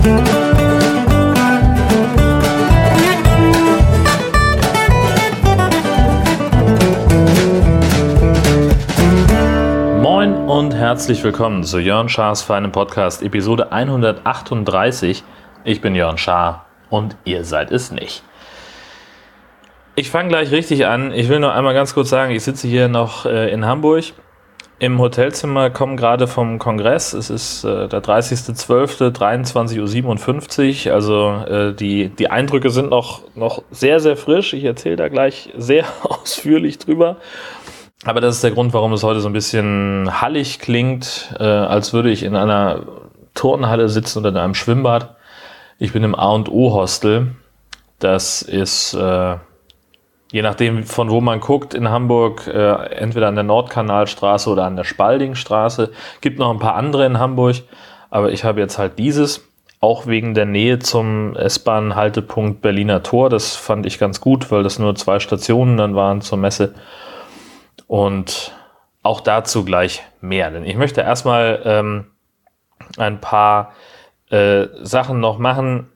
Moin und herzlich willkommen zu Jörn Schars feinem Podcast, Episode 138. Ich bin Jörn Schaar und ihr seid es nicht. Ich fange gleich richtig an. Ich will noch einmal ganz kurz sagen, ich sitze hier noch in Hamburg im Hotelzimmer, komme gerade vom Kongress. Es ist der 30.12., 23.57 Uhr. Also die Eindrücke sind noch sehr, sehr frisch. Ich erzähle da gleich sehr ausführlich drüber. Aber das ist der Grund, warum es heute so ein bisschen hallig klingt, als würde ich in einer Turnhalle sitzen oder in einem Schwimmbad. Ich bin im A&O Hostel. Das ist, je nachdem von wo man guckt, in Hamburg, entweder an der Nordkanalstraße oder an der Spaldingstraße. Gibt noch ein paar andere in Hamburg, aber ich habe jetzt halt dieses, auch wegen der Nähe zum S-Bahn-Haltepunkt Berliner Tor. Das fand ich ganz gut, weil das nur 2 Stationen dann waren zur Messe. Und auch dazu gleich mehr, denn ich möchte erstmal ein paar Sachen noch machen.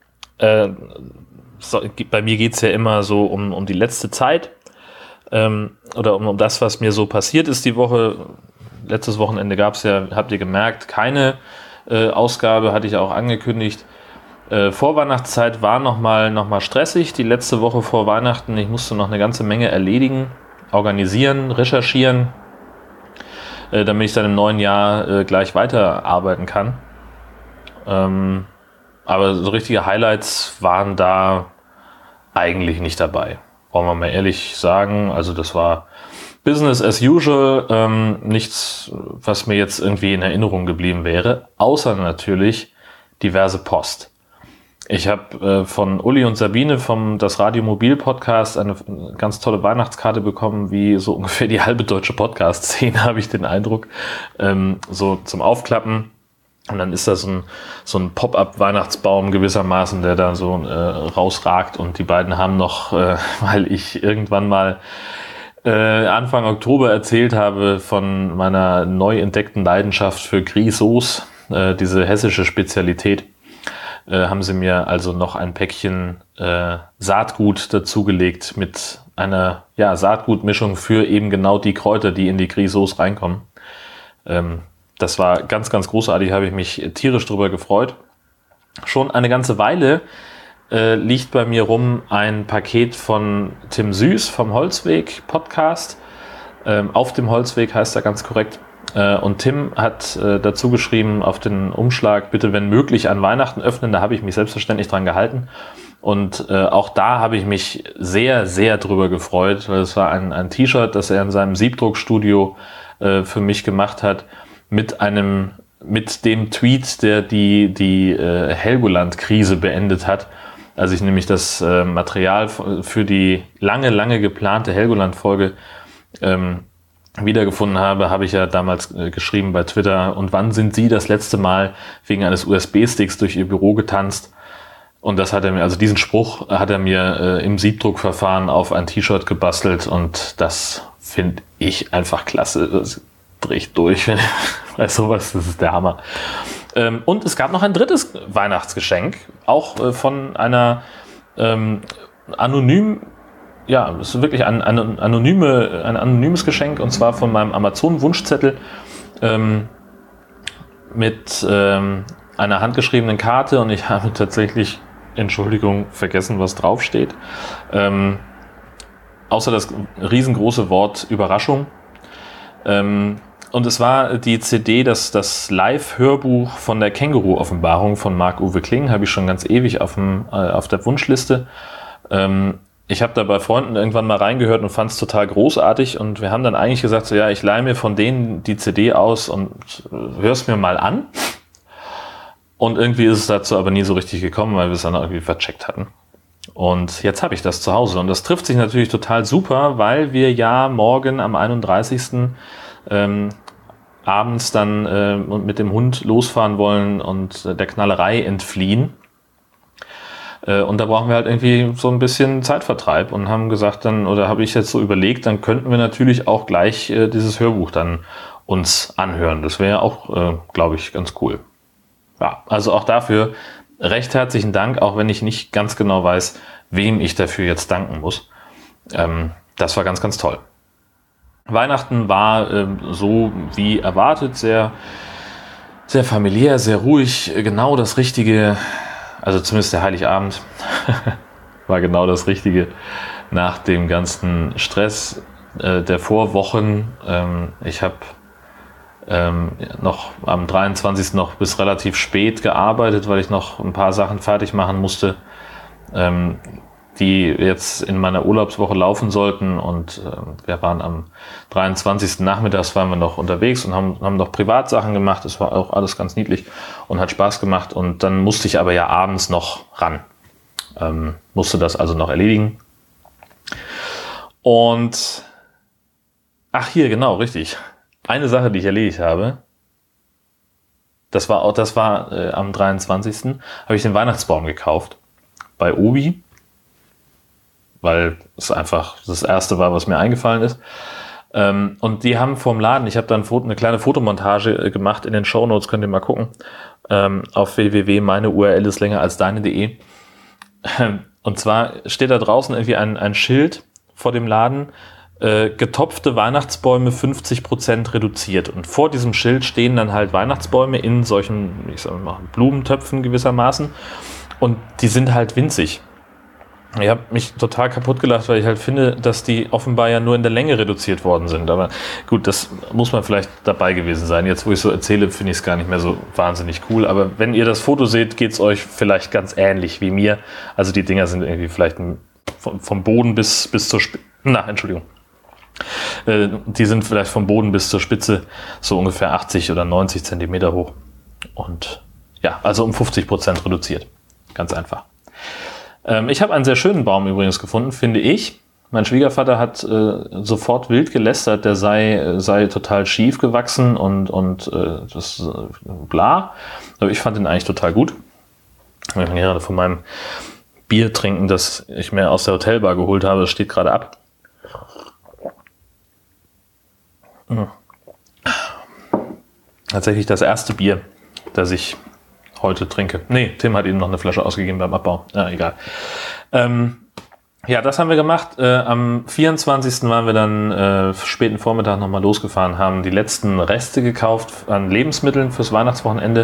Bei mir geht es ja immer so um die letzte Zeit oder um das, was mir so passiert ist die Woche. Letztes Wochenende gab es ja, habt ihr gemerkt, keine Ausgabe, hatte ich auch angekündigt. Vorweihnachtszeit war noch mal stressig, die letzte Woche vor Weihnachten. Ich musste noch eine ganze Menge erledigen, organisieren, recherchieren, damit ich dann im neuen Jahr gleich weiterarbeiten kann. Aber so richtige Highlights waren da eigentlich nicht dabei. Wollen wir mal ehrlich sagen. Also das war Business as usual. Nichts, was mir jetzt irgendwie in Erinnerung geblieben wäre. Außer natürlich diverse Post. Ich habe von Uli und Sabine vom Das Radio Mobil Podcast eine ganz tolle Weihnachtskarte bekommen, wie so ungefähr die halbe deutsche Podcast-Szene, habe ich den Eindruck. So zum Aufklappen. Und dann ist das so ein Pop-up-Weihnachtsbaum gewissermaßen, der da so rausragt. Und die beiden haben noch, weil ich irgendwann mal Anfang Oktober erzählt habe von meiner neu entdeckten Leidenschaft für Grisauce, diese hessische Spezialität, haben sie mir also noch ein Päckchen Saatgut dazugelegt mit einer Saatgutmischung für eben genau die Kräuter, die in die Grisauce reinkommen. Das war ganz, ganz großartig, habe ich mich tierisch drüber gefreut. Schon eine ganze Weile liegt bei mir rum ein Paket von Tim Süß vom Holzweg Podcast. Auf dem Holzweg heißt er ganz korrekt. Und Tim hat dazu geschrieben auf den Umschlag, bitte wenn möglich an Weihnachten öffnen. Da habe ich mich selbstverständlich dran gehalten. Und auch da habe ich mich sehr, sehr drüber gefreut, weil es war ein T-Shirt, das er in seinem Siebdruckstudio für mich gemacht hat, mit dem Tweet, der die Helgoland-Krise beendet hat. Als ich nämlich das Material für die lange geplante Helgoland-Folge wiedergefunden habe, habe ich ja damals geschrieben bei Twitter, und wann sind Sie das letzte Mal wegen eines USB-Sticks durch Ihr Büro getanzt? Und das hat er mir, also diesen Spruch hat er mir im Siebdruckverfahren auf ein T-Shirt gebastelt, und das finde ich einfach klasse. Das bricht durch, bei sowas, das ist der Hammer. Und es gab noch ein drittes Weihnachtsgeschenk, auch von einer es ist wirklich ein anonymes Geschenk, und zwar von meinem Amazon-Wunschzettel mit einer handgeschriebenen Karte, und ich habe tatsächlich, Entschuldigung, vergessen, was draufsteht. Außer das riesengroße Wort Überraschung. Und es war die CD, das Live-Hörbuch von der Känguru-Offenbarung von Marc-Uwe Kling, habe ich schon ganz ewig auf der Wunschliste. Ich habe da bei Freunden irgendwann mal reingehört und fand es total großartig, und wir haben dann eigentlich gesagt, so, ja, ich leihe mir von denen die CD aus und höre es mir mal an. Und irgendwie ist es dazu aber nie so richtig gekommen, weil wir es dann irgendwie vercheckt hatten. Und jetzt habe ich das zu Hause, und das trifft sich natürlich total super, weil wir ja morgen am 31. Abends dann mit dem Hund losfahren wollen und der Knallerei entfliehen. Und da brauchen wir halt irgendwie so ein bisschen Zeitvertreib, und haben gesagt dann, oder habe ich jetzt so überlegt, dann könnten wir natürlich auch gleich dieses Hörbuch dann uns anhören. Das wäre ja auch, glaube ich, ganz cool. Ja, also auch dafür recht herzlichen Dank, auch wenn ich nicht ganz genau weiß, wem ich dafür jetzt danken muss. Das war ganz, ganz toll. Weihnachten war so wie erwartet, sehr, sehr familiär, sehr ruhig, genau das Richtige, also zumindest der Heiligabend war genau das Richtige nach dem ganzen Stress der Vorwochen. Ich habe noch am 23. noch bis relativ spät gearbeitet, weil ich noch ein paar Sachen fertig machen musste, die jetzt in meiner Urlaubswoche laufen sollten, und wir waren am 23. Nachmittags waren wir noch unterwegs und haben noch Privatsachen gemacht. Das war auch alles ganz niedlich und hat Spaß gemacht, und dann musste ich aber ja abends noch ran. Musste das also noch erledigen. Und ach, hier, genau, richtig. Eine Sache, die ich erledigt habe, das war am 23. habe ich den Weihnachtsbaum gekauft bei Obi, weil es einfach das erste war, was mir eingefallen ist. Und die haben vorm Laden, ich habe dann eine kleine Fotomontage gemacht in den Shownotes, könnt ihr mal gucken, auf www.meine-URL-ist-länger-als-deine.de. Und zwar steht da draußen irgendwie ein Schild vor dem Laden, getopfte Weihnachtsbäume 50% reduziert. Und vor diesem Schild stehen dann halt Weihnachtsbäume in solchen, ich sag mal, Blumentöpfen gewissermaßen. Und die sind halt winzig. Ich habe mich total kaputt gelacht, weil ich halt finde, dass die offenbar ja nur in der Länge reduziert worden sind. Aber gut, das muss man vielleicht dabei gewesen sein. Jetzt, wo ich so erzähle, finde ich es gar nicht mehr so wahnsinnig cool. Aber wenn ihr das Foto seht, geht es euch vielleicht ganz ähnlich wie mir. Also die Dinger sind irgendwie vielleicht vom Boden bis zur Spitze. Die sind vielleicht vom Boden bis zur Spitze so ungefähr 80 oder 90 Zentimeter hoch. Und ja, also um 50% reduziert. Ganz einfach. Ich habe einen sehr schönen Baum übrigens gefunden, finde ich. Mein Schwiegervater hat sofort wild gelästert, der sei total schief gewachsen und das bla. Aber ich fand ihn eigentlich total gut. Ich kann gerade von meinem Bier trinken, das ich mir aus der Hotelbar geholt habe. Das steht gerade ab. Tatsächlich das erste Bier, das ich heute trinke. Nee, Tim hat ihm noch eine Flasche ausgegeben beim Abbau. Ja, egal. Ja, das haben wir gemacht. Am 24. waren wir dann späten Vormittag nochmal losgefahren, haben die letzten Reste gekauft an Lebensmitteln fürs Weihnachtswochenende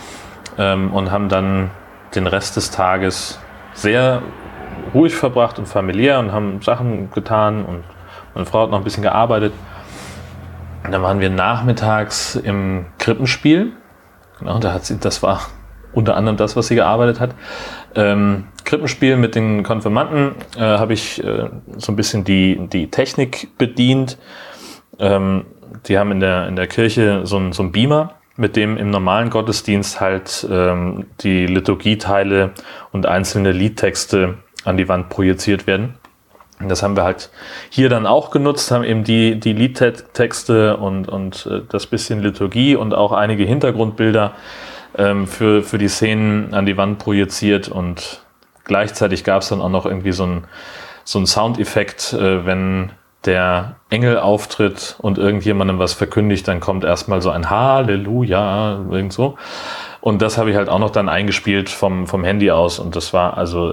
und haben dann den Rest des Tages sehr ruhig verbracht und familiär und haben Sachen getan, und meine Frau hat noch ein bisschen gearbeitet. Und dann waren wir nachmittags im Krippenspiel. Genau, das war unter anderem das, was sie gearbeitet hat. Krippenspiel mit den Konfirmanden habe ich so ein bisschen die Technik bedient. Die haben in der Kirche so einen Beamer, mit dem im normalen Gottesdienst halt die Liturgieteile und einzelne Liedtexte an die Wand projiziert werden. Und das haben wir halt hier dann auch genutzt, haben eben die Liedtexte und das bisschen Liturgie und auch einige Hintergrundbilder für die Szenen an die Wand projiziert, und gleichzeitig gab es dann auch noch irgendwie so ein Soundeffekt, wenn der Engel auftritt und irgendjemandem was verkündigt, dann kommt erstmal so ein Halleluja, irgend so. Und das habe ich halt auch noch dann eingespielt vom Handy aus, und das war also,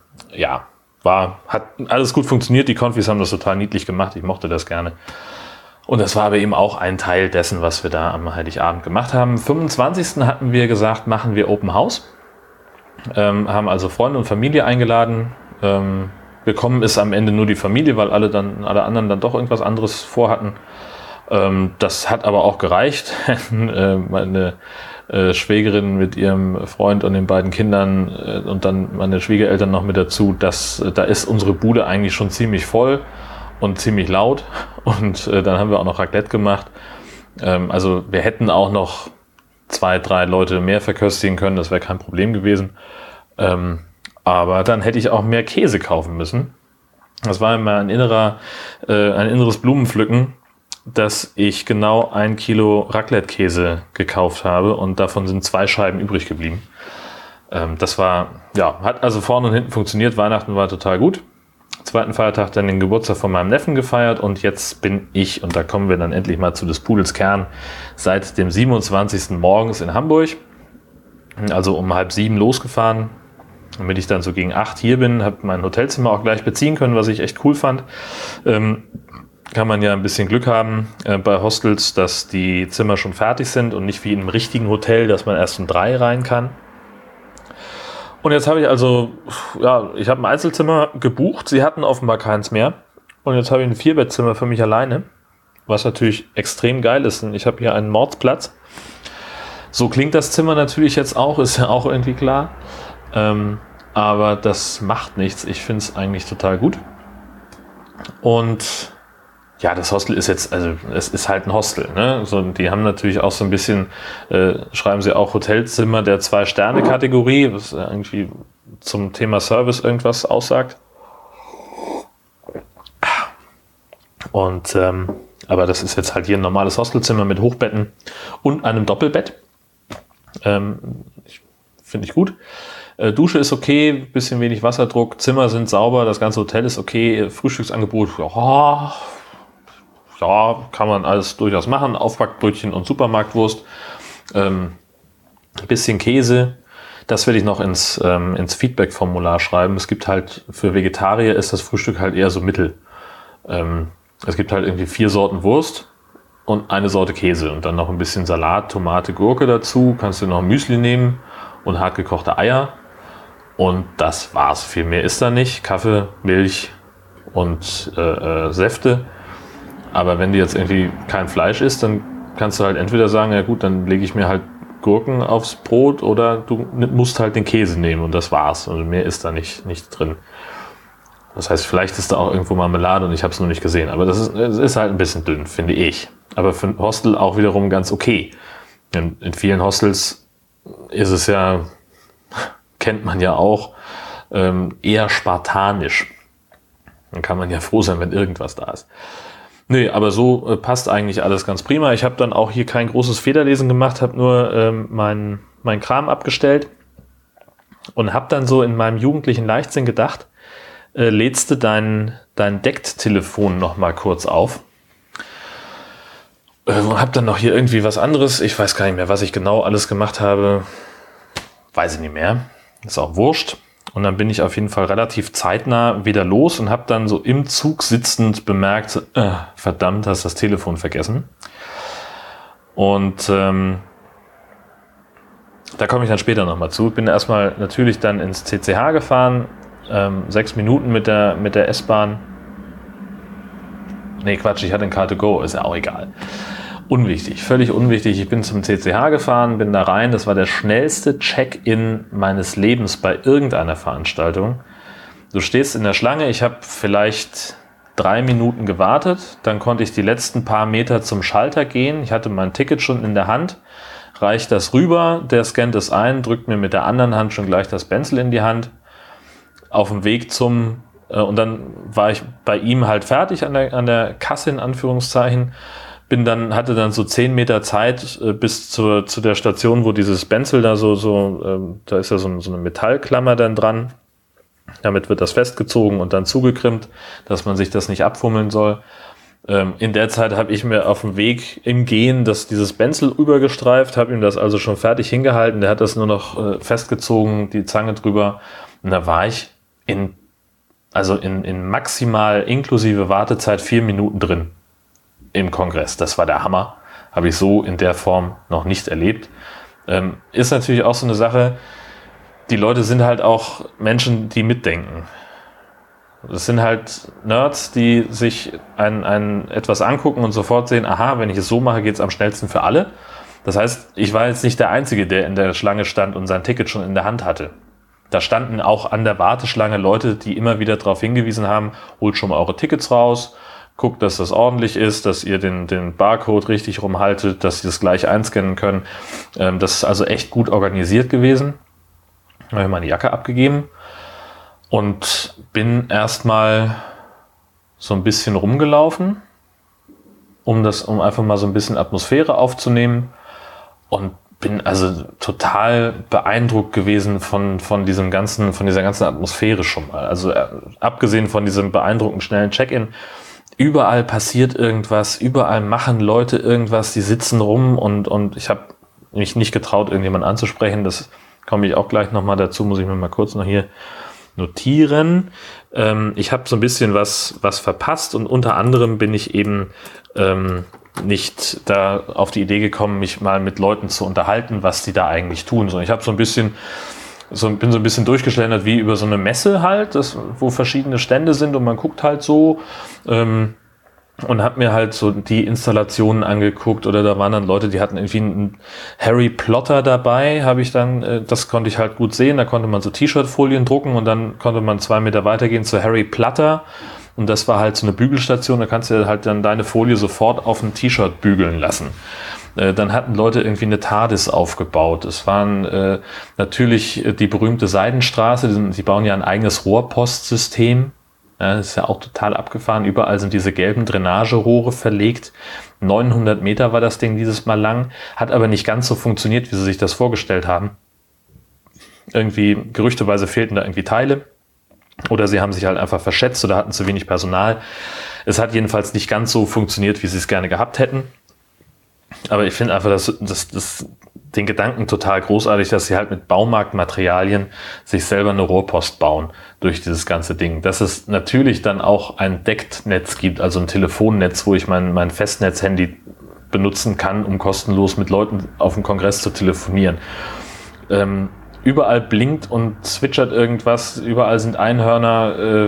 hat alles gut funktioniert. Die Konfis haben das total niedlich gemacht, ich mochte das gerne. Und das war aber eben auch ein Teil dessen, was wir da am Heiligabend gemacht haben. Am 25. hatten wir gesagt, machen wir Open House. Haben also Freunde und Familie eingeladen. Gekommen ist am Ende nur die Familie, weil alle anderen dann doch irgendwas anderes vorhatten. Das hat aber auch gereicht. Meine Schwägerin mit ihrem Freund und den beiden Kindern und dann meine Schwiegereltern noch mit dazu, da ist unsere Bude eigentlich schon ziemlich voll und ziemlich laut, und dann haben wir auch noch Raclette gemacht. Also wir hätten auch noch 2, 3 Leute mehr verköstigen können, das wäre kein Problem gewesen. Aber dann hätte ich auch mehr Käse kaufen müssen. Das war immer ein inneres Blumenpflücken, dass ich genau 1 Kilo Raclette-Käse gekauft habe, und davon sind 2 Scheiben übrig geblieben. Das war, hat also vorne und hinten funktioniert. Weihnachten war total gut. Zweiten Feiertag dann den Geburtstag von meinem Neffen gefeiert, und jetzt bin ich, und da kommen wir dann endlich mal zu des Pudels Kern, seit dem 27. morgens in Hamburg. Also um 6:30 losgefahren, damit ich dann so gegen 8 hier bin, habe mein Hotelzimmer auch gleich beziehen können, was ich echt cool fand. Kann man ja ein bisschen Glück haben bei Hostels, dass die Zimmer schon fertig sind und nicht wie in einem richtigen Hotel, dass man erst um 3 rein kann. Und jetzt habe ich also, ja, ich habe ein Einzelzimmer gebucht, sie hatten offenbar keins mehr. Und jetzt habe ich ein 4-Bettzimmer für mich alleine, was natürlich extrem geil ist. Und ich habe hier einen Mordsplatz. So klingt das Zimmer natürlich jetzt auch, ist ja auch irgendwie klar. Aber das macht nichts. Ich finde es eigentlich total gut. Und ja, das Hostel ist jetzt, also es ist halt ein Hostel. Ne? So, die haben natürlich auch so ein bisschen, schreiben sie auch Hotelzimmer der 2-Sterne-Kategorie, was irgendwie zum Thema Service irgendwas aussagt. Und aber das ist jetzt halt hier ein normales Hostelzimmer mit Hochbetten und einem Doppelbett. Finde ich gut. Dusche ist okay, bisschen wenig Wasserdruck, Zimmer sind sauber, das ganze Hotel ist okay, Frühstücksangebot, ja, kann man alles durchaus machen, Aufbackbrötchen und Supermarktwurst, bisschen Käse, das will ich noch ins Feedback-Formular schreiben. Es gibt halt, für Vegetarier ist das Frühstück halt eher so mittel. Es gibt halt irgendwie 4 Sorten Wurst und eine Sorte Käse und dann noch ein bisschen Salat, Tomate, Gurke dazu. Kannst du noch ein Müsli nehmen und hartgekochte Eier. Und das war's. Viel mehr ist da nicht. Kaffee, Milch und Säfte. Aber wenn du jetzt irgendwie kein Fleisch isst, dann kannst du halt entweder sagen, ja gut, dann lege ich mir halt Gurken aufs Brot oder du musst halt den Käse nehmen und das war's. Also mehr ist da nicht drin. Das heißt, vielleicht ist da auch irgendwo Marmelade und ich habe es noch nicht gesehen. Aber das ist halt ein bisschen dünn, finde ich. Aber für ein Hostel auch wiederum ganz okay. In vielen Hostels ist es ja, kennt man ja auch, eher spartanisch. Dann kann man ja froh sein, wenn irgendwas da ist. Nee, aber so passt eigentlich alles ganz prima. Ich habe dann auch hier kein großes Federlesen gemacht, habe nur mein Kram abgestellt und habe dann so in meinem jugendlichen Leichtsinn gedacht, lädst du dein Decktelefon noch mal kurz auf. Hab dann noch hier irgendwie was anderes. Ich weiß gar nicht mehr, was ich genau alles gemacht habe. Weiß ich nicht mehr. Ist auch wurscht. Und dann bin ich auf jeden Fall relativ zeitnah wieder los und habe dann so im Zug sitzend bemerkt, verdammt, hast das Telefon vergessen. Und da komme ich dann später nochmal zu. Bin erstmal natürlich dann ins CCH gefahren. 6 Minuten mit der S-Bahn. Nee, Quatsch, ich hatte ein Car2Go, ist ja auch egal. Unwichtig, völlig unwichtig. Ich bin zum CCH gefahren, bin da rein. Das war der schnellste Check-in meines Lebens bei irgendeiner Veranstaltung. Du stehst in der Schlange, ich habe vielleicht 3 Minuten gewartet. Dann konnte ich die letzten paar Meter zum Schalter gehen. Ich hatte mein Ticket schon in der Hand. Reicht das rüber, der scannt es ein, drückt mir mit der anderen Hand schon gleich das Benzel in die Hand. Auf dem Weg und dann war ich bei ihm halt fertig an der Kasse in Anführungszeichen, hatte dann so 10 Meter Zeit bis zu der Station, wo dieses Benzel da da ist ja so eine Metallklammer dann dran, damit wird das festgezogen und dann zugekrimmt, dass man sich das nicht abfummeln soll. In der Zeit habe ich mir auf dem Weg im Gehen dieses Benzel übergestreift, habe ihm das also schon fertig hingehalten, der hat das nur noch festgezogen, die Zange drüber und da war ich in maximal inklusive Wartezeit 4 Minuten drin im Kongress. Das war der Hammer. Habe ich so in der Form noch nicht erlebt. Ist natürlich auch so eine Sache, die Leute sind halt auch Menschen, die mitdenken. Das sind halt Nerds, die sich ein etwas angucken und sofort sehen, aha, wenn ich es so mache, geht es am schnellsten für alle. Das heißt, ich war jetzt nicht der Einzige, der in der Schlange stand und sein Ticket schon in der Hand hatte. Da standen auch an der Warteschlange Leute, die immer wieder darauf hingewiesen haben, holt schon mal eure Tickets raus, guckt, dass das ordentlich ist, dass ihr den Barcode richtig rumhaltet, dass sie das gleich einscannen können. Das ist also echt gut organisiert gewesen. Da habe ich meine Jacke abgegeben und bin erstmal so ein bisschen rumgelaufen, um einfach mal so ein bisschen Atmosphäre aufzunehmen und bin also total beeindruckt gewesen von dieser ganzen Atmosphäre schon mal. Also abgesehen von diesem beeindruckend schnellen Check-in, überall passiert irgendwas, überall machen Leute irgendwas, die sitzen rum und ich habe mich nicht getraut, irgendjemanden anzusprechen. Das komme ich auch gleich nochmal dazu, muss ich mir mal kurz noch hier notieren. Ich habe so ein bisschen was verpasst und unter anderem bin ich eben nicht da auf die Idee gekommen, mich mal mit Leuten zu unterhalten, was die da eigentlich tun. So, ich habe bin so ein bisschen durchgeschlendert wie über so eine Messe halt, wo verschiedene Stände sind und man guckt halt so und habe mir halt so die Installationen angeguckt oder da waren dann Leute, die hatten irgendwie einen Harry Plotter dabei, habe ich dann, das konnte ich halt gut sehen, da konnte man so T-Shirt-Folien drucken und dann konnte man 2 Meter weitergehen zu Harry Platter und das war halt so eine Bügelstation, da kannst du halt dann deine Folie sofort auf ein T-Shirt bügeln lassen. Dann hatten Leute irgendwie eine TARDIS aufgebaut. Es waren natürlich die berühmte Seidenstraße, die bauen ja ein eigenes Rohrpostsystem. Ja, das ist ja auch total abgefahren. Überall sind diese gelben Drainagerohre verlegt. 900 Meter war das Ding dieses Mal lang. Hat aber nicht ganz so funktioniert, wie sie sich das vorgestellt haben. Irgendwie, gerüchteweise fehlten da irgendwie Teile. Oder sie haben sich halt einfach verschätzt oder hatten zu wenig Personal. Es hat jedenfalls nicht ganz so funktioniert, wie sie es gerne gehabt hätten. Aber ich finde einfach den Gedanken total großartig, dass sie halt mit Baumarktmaterialien sich selber eine Rohrpost bauen durch dieses ganze Ding. Dass es natürlich dann auch ein Deckt-Netz gibt, also ein Telefonnetz, wo ich mein Festnetz-Handy benutzen kann, um kostenlos mit Leuten auf dem Kongress zu telefonieren. Überall blinkt und zwitschert irgendwas, überall sind Einhörner,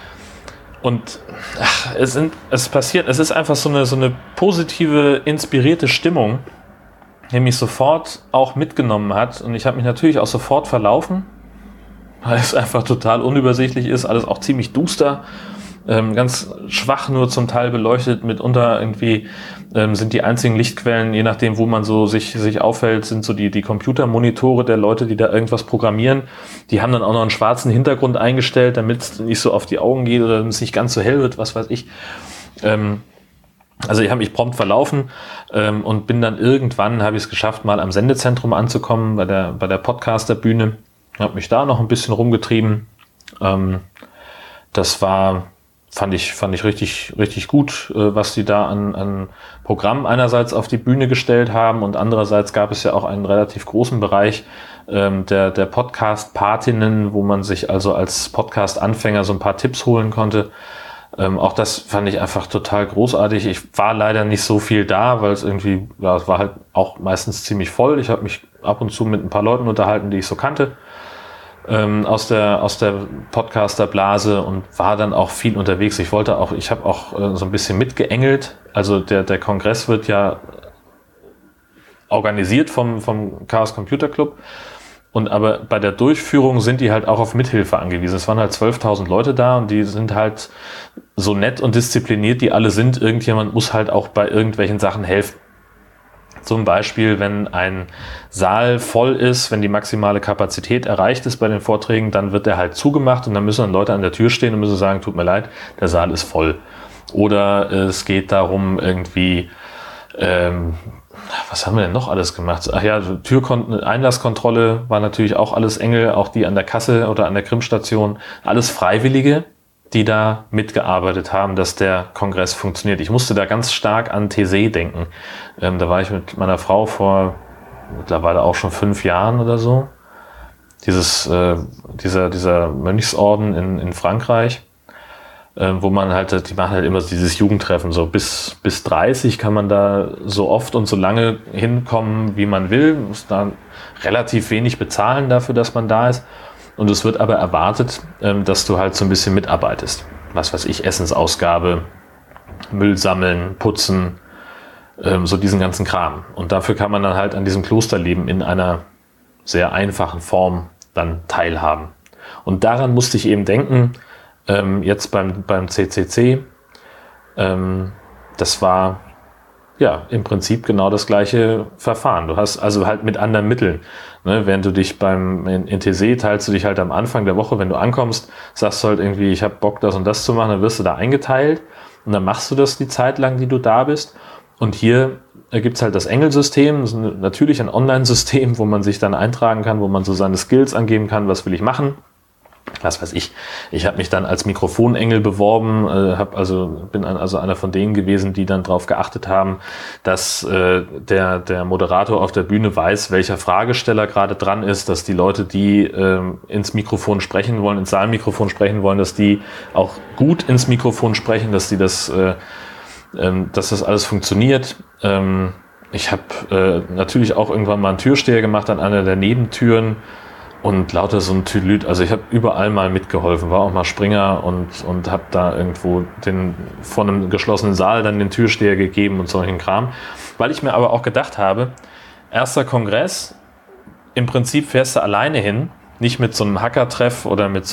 und es ist einfach so eine positive, inspirierte Stimmung, die mich sofort auch mitgenommen hat. Und ich habe mich natürlich auch sofort verlaufen, weil es einfach total unübersichtlich ist, alles auch ziemlich duster, ganz schwach nur zum Teil beleuchtet, mitunter irgendwie sind die einzigen Lichtquellen, je nachdem, wo man so sich aufhält, sind so die Computermonitore der Leute, die da irgendwas programmieren. Die haben dann auch noch einen schwarzen Hintergrund eingestellt, damit es nicht so auf die Augen geht oder es nicht ganz so hell wird, was weiß ich. Also ich habe mich prompt verlaufen und bin dann irgendwann, habe ich es geschafft, mal am Sendezentrum anzukommen, bei der Podcasterbühne. Habe mich da noch ein bisschen rumgetrieben. Das fand ich richtig, richtig gut, was die da an Programm einerseits auf die Bühne gestellt haben und andererseits gab es ja auch einen relativ großen Bereich der Podcast-Patinnen, wo man sich also als Podcast-Anfänger so ein paar Tipps holen konnte. Auch das fand ich einfach total großartig. Ich war leider nicht so viel da, weil es irgendwie, ja, es war halt auch meistens ziemlich voll. Ich habe mich ab und zu mit ein paar Leuten unterhalten, die ich so kannte. Aus der Podcaster-Blase und war dann auch viel unterwegs. Ich habe auch so ein bisschen mitgeengelt. Also der Kongress wird ja organisiert vom Chaos Computer Club. Und aber bei der Durchführung sind die halt auch auf Mithilfe angewiesen. Es waren halt 12.000 Leute da und die sind halt so nett und diszipliniert, die alle sind. Irgendjemand muss halt auch bei irgendwelchen Sachen helfen. Zum Beispiel, wenn ein Saal voll ist, wenn die maximale Kapazität erreicht ist bei den Vorträgen, dann wird der halt zugemacht und dann müssen dann Leute an der Tür stehen und müssen sagen, tut mir leid, der Saal ist voll. Oder es geht darum irgendwie, was haben wir denn noch alles gemacht? Ach ja, Einlasskontrolle war natürlich auch alles Engel, auch die an der Kasse oder an der Krim-Station, alles Freiwillige, die da mitgearbeitet haben, dass der Kongress funktioniert. Ich musste da ganz stark an Taizé denken. Da war ich mit meiner Frau vor mittlerweile auch schon 5 Jahren oder so. Dieser Mönchsorden in Frankreich, wo man halt, die machen halt immer dieses Jugendtreffen, so bis 30 kann man da so oft und so lange hinkommen, wie man will, muss da relativ wenig bezahlen dafür, dass man da ist. Und es wird aber erwartet, dass du halt so ein bisschen mitarbeitest. Was weiß ich, Essensausgabe, Müll sammeln, putzen, so diesen ganzen Kram. Und dafür kann man dann halt an diesem Klosterleben in einer sehr einfachen Form dann teilhaben. Und daran musste ich eben denken, jetzt beim CCC, das war ja im Prinzip genau das gleiche Verfahren. Du hast also halt mit anderen Mitteln. Ne, während du dich in TC teilst du dich halt am Anfang der Woche, wenn du ankommst, sagst du halt irgendwie, ich habe Bock, das und das zu machen, dann wirst du da eingeteilt und dann machst du das die Zeit lang, die du da bist. Und hier gibt's halt das Engelsystem, das ist natürlich ein Online-System, wo man sich dann eintragen kann, wo man so seine Skills angeben kann, was will ich machen. was weiß ich habe mich dann als Mikrofonengel beworben, bin einer von denen gewesen, die dann darauf geachtet haben, dass der Moderator auf der Bühne weiß, welcher Fragesteller gerade dran ist, dass die Leute, die ins Mikrofon sprechen wollen, ins Saalmikrofon sprechen wollen, dass die auch gut ins Mikrofon sprechen, dass das alles funktioniert. Ich habe natürlich auch irgendwann mal einen Türsteher gemacht an einer der Nebentüren. Und lauter so ein Tüdelüt, also ich habe überall mal mitgeholfen, war auch mal Springer und habe da irgendwo vor einem geschlossenen Saal dann den Türsteher gegeben und solchen Kram. Weil ich mir aber auch gedacht habe, erster Kongress, im Prinzip fährst du alleine hin, nicht mit so einem Hackertreff oder mit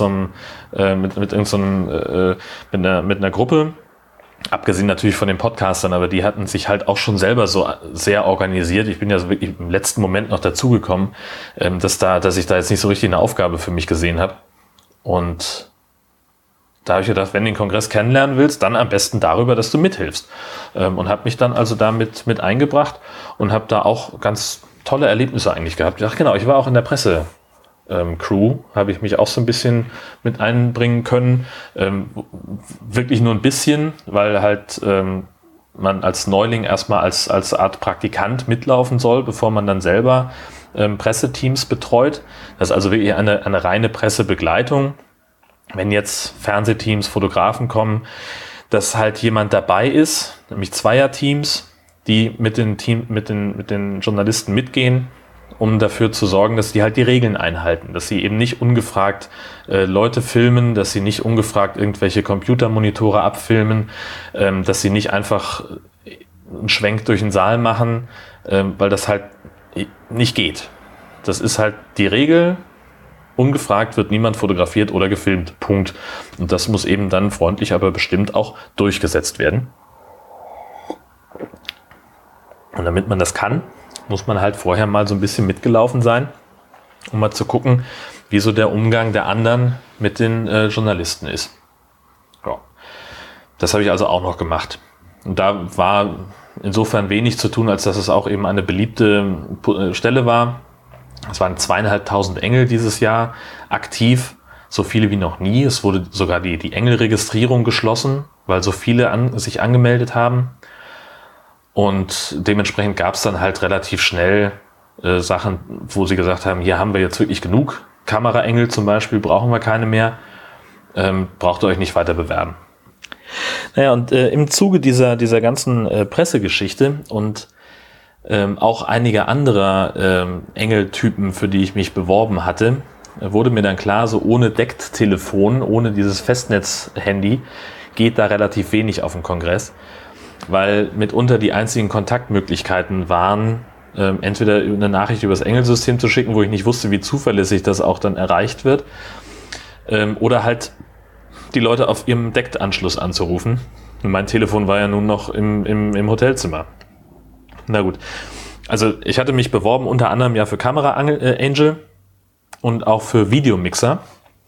einer Gruppe. Abgesehen natürlich von den Podcastern, aber die hatten sich halt auch schon selber so sehr organisiert. Ich bin ja so wirklich im letzten Moment noch dazugekommen, dass ich da jetzt nicht so richtig eine Aufgabe für mich gesehen habe. Und da habe ich gedacht, wenn du den Kongress kennenlernen willst, dann am besten darüber, dass du mithilfst. Und habe mich dann also damit mit eingebracht und habe da auch ganz tolle Erlebnisse eigentlich gehabt. Ach genau, ich war auch in der Presse. Crew habe ich mich auch so ein bisschen mit einbringen können. Wirklich nur ein bisschen, weil halt man als Neuling erstmal als Art Praktikant mitlaufen soll, bevor man dann selber Presseteams betreut. Das ist also wirklich eine reine Pressebegleitung. Wenn jetzt Fernsehteams, Fotografen kommen, dass halt jemand dabei ist, nämlich Zweierteams, die mit den Journalisten mitgehen, um dafür zu sorgen, dass die halt die Regeln einhalten, dass sie eben nicht ungefragt Leute filmen, dass sie nicht ungefragt irgendwelche Computermonitore abfilmen, dass sie nicht einfach einen Schwenk durch den Saal machen, weil das halt nicht geht. Das ist halt die Regel. Ungefragt wird niemand fotografiert oder gefilmt. Punkt. Und das muss eben dann freundlich, aber bestimmt auch durchgesetzt werden. Und damit man das kann, muss man halt vorher mal so ein bisschen mitgelaufen sein, um mal zu gucken, wie so der Umgang der anderen mit den Journalisten ist. Ja. Das habe ich also auch noch gemacht. Und da war insofern wenig zu tun, als dass es auch eben eine beliebte Stelle war. Es waren 2.500 Engel dieses Jahr aktiv, so viele wie noch nie. Es wurde sogar die Engelregistrierung geschlossen, weil so viele sich angemeldet haben. Und dementsprechend gab es dann halt relativ schnell Sachen, wo sie gesagt haben, hier haben wir jetzt wirklich genug. Kameraengel zum Beispiel brauchen wir keine mehr. Braucht ihr euch nicht weiter bewerben. Naja, und im Zuge dieser ganzen Pressegeschichte und auch einiger anderer Engeltypen, für die ich mich beworben hatte, wurde mir dann klar, so ohne Decktelefon, ohne dieses Festnetz-Handy geht da relativ wenig auf dem Kongress. Weil mitunter die einzigen Kontaktmöglichkeiten waren, entweder eine Nachricht über das Engelsystem zu schicken, wo ich nicht wusste, wie zuverlässig das auch dann erreicht wird, oder halt die Leute auf ihrem Deckanschluss anzurufen. Und mein Telefon war ja nun noch im Hotelzimmer. Na gut, also ich hatte mich beworben unter anderem ja für Kamera Angel und auch für Videomixer.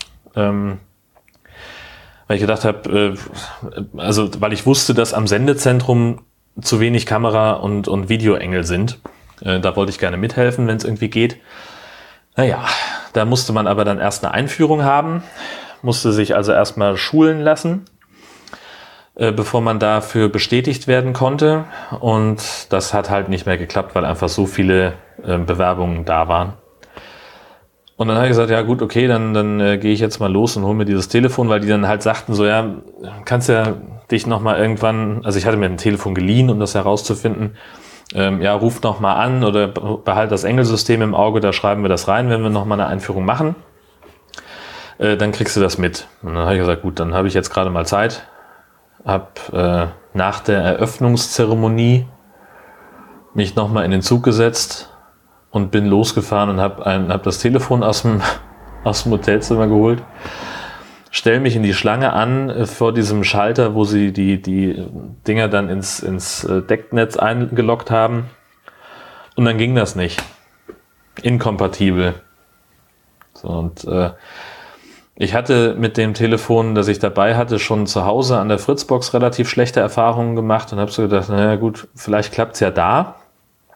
Weil ich gedacht habe, weil ich wusste, dass am Sendezentrum zu wenig Kamera- und Videoengel sind. Da wollte ich gerne mithelfen, wenn es irgendwie geht. Naja, da musste man aber dann erst eine Einführung haben, musste sich also erstmal schulen lassen, bevor man dafür bestätigt werden konnte. Und das hat halt nicht mehr geklappt, weil einfach so viele Bewerbungen da waren. Und dann habe ich gesagt, ja gut, okay, dann gehe ich jetzt mal los und hole mir dieses Telefon, weil die dann halt sagten so, ja, kannst ja dich nochmal irgendwann, also ich hatte mir ein Telefon geliehen, um das herauszufinden, ja, ruf nochmal an oder behalt das Engelsystem im Auge, da schreiben wir das rein, wenn wir nochmal eine Einführung machen, dann kriegst du das mit. Und dann habe ich gesagt, gut, dann habe ich jetzt gerade mal Zeit, habe nach der Eröffnungszeremonie mich nochmal in den Zug gesetzt und bin losgefahren und hab das Telefon aus dem Hotelzimmer geholt, stell mich in die Schlange an vor diesem Schalter, wo sie die Dinger dann ins Decknetz eingeloggt haben, und dann ging das nicht. Inkompatibel. So, und ich hatte mit dem Telefon, das ich dabei hatte, schon zu Hause an der Fritzbox relativ schlechte Erfahrungen gemacht und habe so gedacht, naja gut, vielleicht klappt's ja da.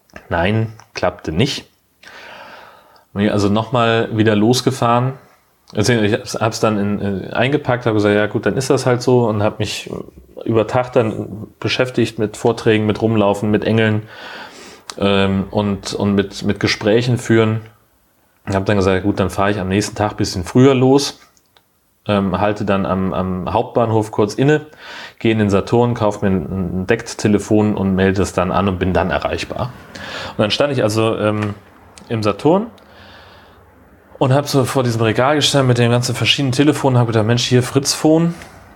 Nein, klappte nicht. Bin also nochmal wieder losgefahren, Also ich habe es dann eingepackt, habe gesagt, ja gut, dann ist das halt so und habe mich über Tag dann beschäftigt mit Vorträgen, mit Rumlaufen, mit Engeln und mit Gesprächen führen. Ich habe dann gesagt, gut, dann fahre ich am nächsten Tag ein bisschen früher los, halte dann am Hauptbahnhof kurz inne, gehe in den Saturn, kaufe mir ein Decktelefon und melde es dann an und bin dann erreichbar. Und dann stand ich also im Saturn und habe so vor diesem Regal gestanden mit den ganzen verschiedenen Telefonen, habe gedacht, Mensch, hier Fritzphone,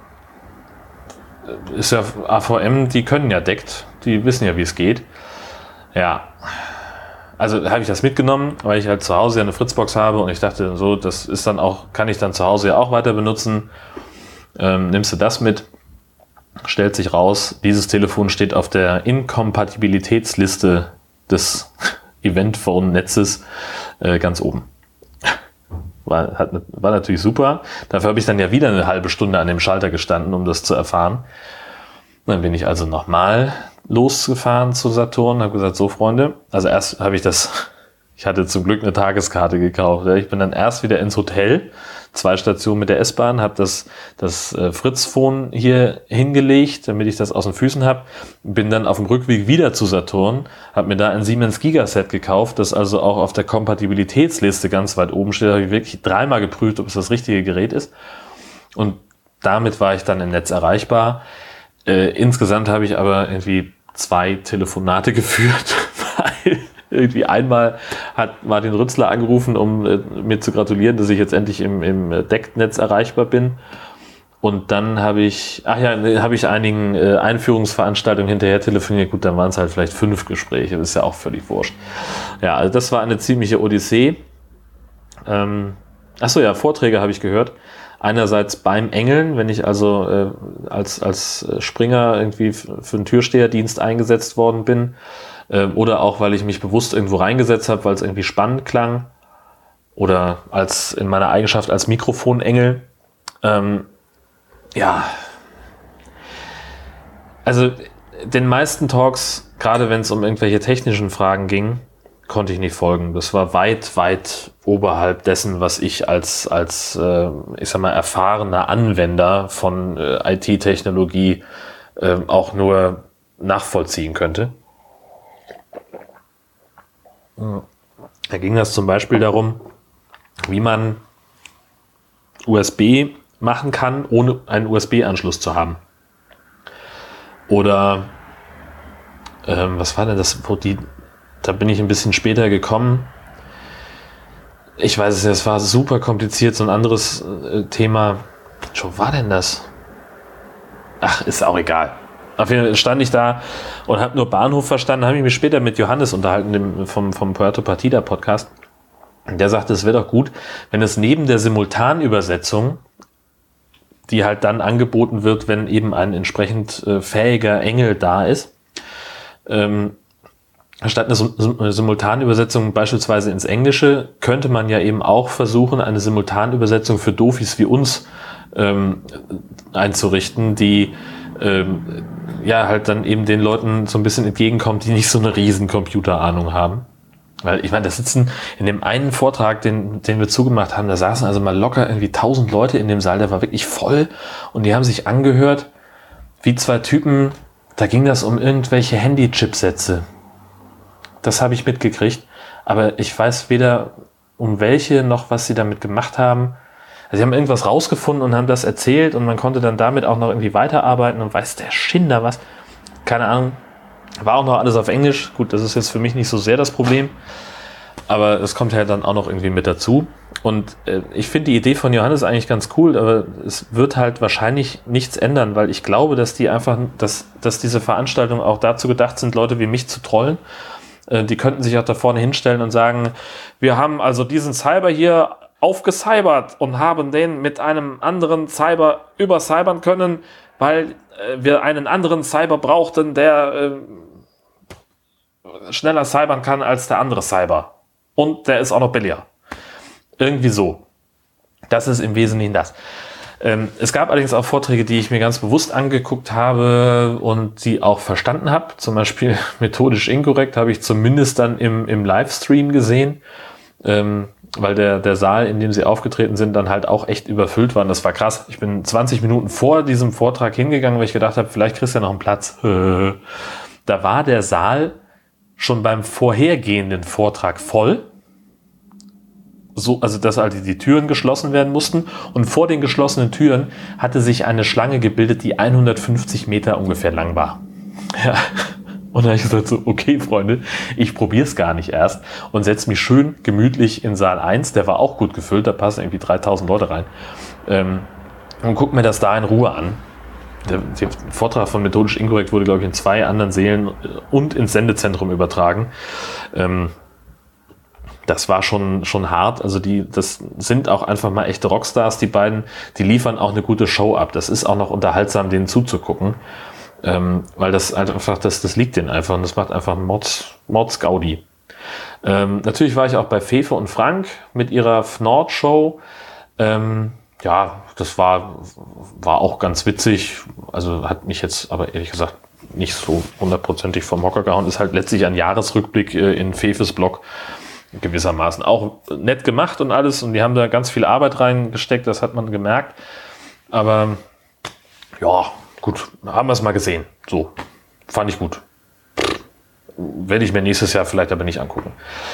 ist ja AVM, die können ja deckt, die wissen ja, wie es geht. Ja, also habe ich das mitgenommen, weil ich halt zu Hause ja eine Fritzbox habe und ich dachte, so, das ist dann auch, kann ich dann zu Hause ja auch weiter benutzen. Nimmst du das mit, stellt sich raus, dieses Telefon steht auf der Inkompatibilitätsliste des Eventphone-Netzes ganz oben. War natürlich super. Dafür habe ich dann ja wieder eine halbe Stunde an dem Schalter gestanden, um das zu erfahren. Dann bin ich also nochmal losgefahren zu Saturn und habe gesagt, so Freunde, also erst habe ich hatte zum Glück eine Tageskarte gekauft. Ich bin dann erst wieder ins Hotel, 2 Stationen mit der S-Bahn, habe das Fritzphone hier hingelegt, damit ich das aus den Füßen habe. Bin dann auf dem Rückweg wieder zu Saturn, habe mir da ein Siemens Gigaset gekauft, das also auch auf der Kompatibilitätsliste ganz weit oben steht. Da habe ich wirklich 3-mal geprüft, ob es das richtige Gerät ist. Und damit war ich dann im Netz erreichbar. Insgesamt habe ich aber irgendwie 2 Telefonate geführt, weil irgendwie einmal hat Martin Rützler angerufen, um mir zu gratulieren, dass ich jetzt endlich im Decknetz erreichbar bin. Und dann habe ich einigen Einführungsveranstaltungen hinterher telefoniert. Gut, dann waren es halt vielleicht 5 Gespräche, das ist ja auch völlig wurscht. Ja, also das war eine ziemliche Odyssee. Vorträge habe ich gehört. Einerseits beim Engeln, wenn ich also als Springer irgendwie für einen Türsteherdienst eingesetzt worden bin, oder auch, weil ich mich bewusst irgendwo reingesetzt habe, weil es irgendwie spannend klang, oder als in meiner Eigenschaft als Mikrofonengel. Also den meisten Talks, gerade wenn es um irgendwelche technischen Fragen ging, konnte ich nicht folgen. Das war weit, weit oberhalb dessen, was ich als erfahrener Anwender von IT-Technologie auch nur nachvollziehen könnte. Da ging das zum Beispiel darum, wie man USB machen kann, ohne einen USB-Anschluss zu haben. Oder was war denn das, da bin ich ein bisschen später gekommen. Ich weiß es nicht, es war super kompliziert, so ein anderes Thema. Wo war denn das? Ach, ist auch egal. Auf jeden Fall stand ich da und habe nur Bahnhof verstanden, habe ich mich später mit Johannes unterhalten, vom Puerto Partida Podcast. Der sagte, es wäre doch gut, wenn es neben der Simultanübersetzung, die halt dann angeboten wird, wenn eben ein entsprechend fähiger Engel da ist, statt eine Simultanübersetzung beispielsweise ins Englische, könnte man ja eben auch versuchen, eine Simultanübersetzung für Dofis wie uns einzurichten, die halt dann eben den Leuten so ein bisschen entgegenkommt, die nicht so eine riesen Computerahnung haben. Weil ich meine, da sitzen in dem einen Vortrag, den wir zugemacht haben, da saßen also mal locker irgendwie 1000 Leute in dem Saal, der war wirklich voll und die haben sich angehört wie 2 Typen, da ging das um irgendwelche Handy-Chipsätze. Das habe ich mitgekriegt, aber ich weiß weder um welche noch was sie damit gemacht haben. Also sie haben irgendwas rausgefunden und haben das erzählt und man konnte dann damit auch noch irgendwie weiterarbeiten und weiß der Schinder was. Keine Ahnung. War auch noch alles auf Englisch. Gut, das ist jetzt für mich nicht so sehr das Problem. Aber es kommt halt dann auch noch irgendwie mit dazu. Und ich finde die Idee von Johannes eigentlich ganz cool, aber es wird halt wahrscheinlich nichts ändern, weil ich glaube, dass dass diese Veranstaltungen auch dazu gedacht sind, Leute wie mich zu trollen. Die könnten sich auch da vorne hinstellen und sagen, wir haben also diesen Cyber hier aufgecybert und haben den mit einem anderen Cyber übercybern können, weil wir einen anderen Cyber brauchten, der schneller cybern kann als der andere Cyber. Und der ist auch noch billiger. Irgendwie so. Das ist im Wesentlichen das. Es gab allerdings auch Vorträge, die ich mir ganz bewusst angeguckt habe und die auch verstanden habe. Zum Beispiel methodisch inkorrekt habe ich zumindest dann im Livestream gesehen. weil der Saal, in dem sie aufgetreten sind, dann halt auch echt überfüllt war. Und das war krass. Ich bin 20 Minuten vor diesem Vortrag hingegangen, weil ich gedacht habe, vielleicht kriegst du ja noch einen Platz. Da war der Saal schon beim vorhergehenden Vortrag voll. So, also dass halt die Türen geschlossen werden mussten. Und vor den geschlossenen Türen hatte sich eine Schlange gebildet, die 150 Meter ungefähr lang war. Ja. Und dann habe ich gesagt so, okay, Freunde, ich probiere es gar nicht erst und setze mich schön gemütlich in Saal 1. Der war auch gut gefüllt, da passen irgendwie 3000 Leute rein. Und guck mir das da in Ruhe an. Der Vortrag von Methodisch Inkorrekt wurde, glaube ich, in 2 anderen Sälen und ins Sendezentrum übertragen. Das war schon hart. Also das sind auch einfach mal echte Rockstars, die beiden. Die liefern auch eine gute Show ab. Das ist auch noch unterhaltsam, denen zuzugucken. Weil das einfach, das liegt denen einfach und das macht einfach Mordsgaudi. Natürlich war ich auch bei Fefe und Frank mit ihrer Fnord-Show. Ja, das war auch ganz witzig. Also hat mich jetzt aber ehrlich gesagt nicht so 100%ig vom Hocker gehauen. Ist halt letztlich ein Jahresrückblick in Fefes Blog. Gewissermaßen auch nett gemacht und alles und die haben da ganz viel Arbeit reingesteckt, das hat man gemerkt, aber ja, gut, haben wir es mal gesehen, so, fand ich gut, werde ich mir nächstes Jahr vielleicht aber nicht angucken.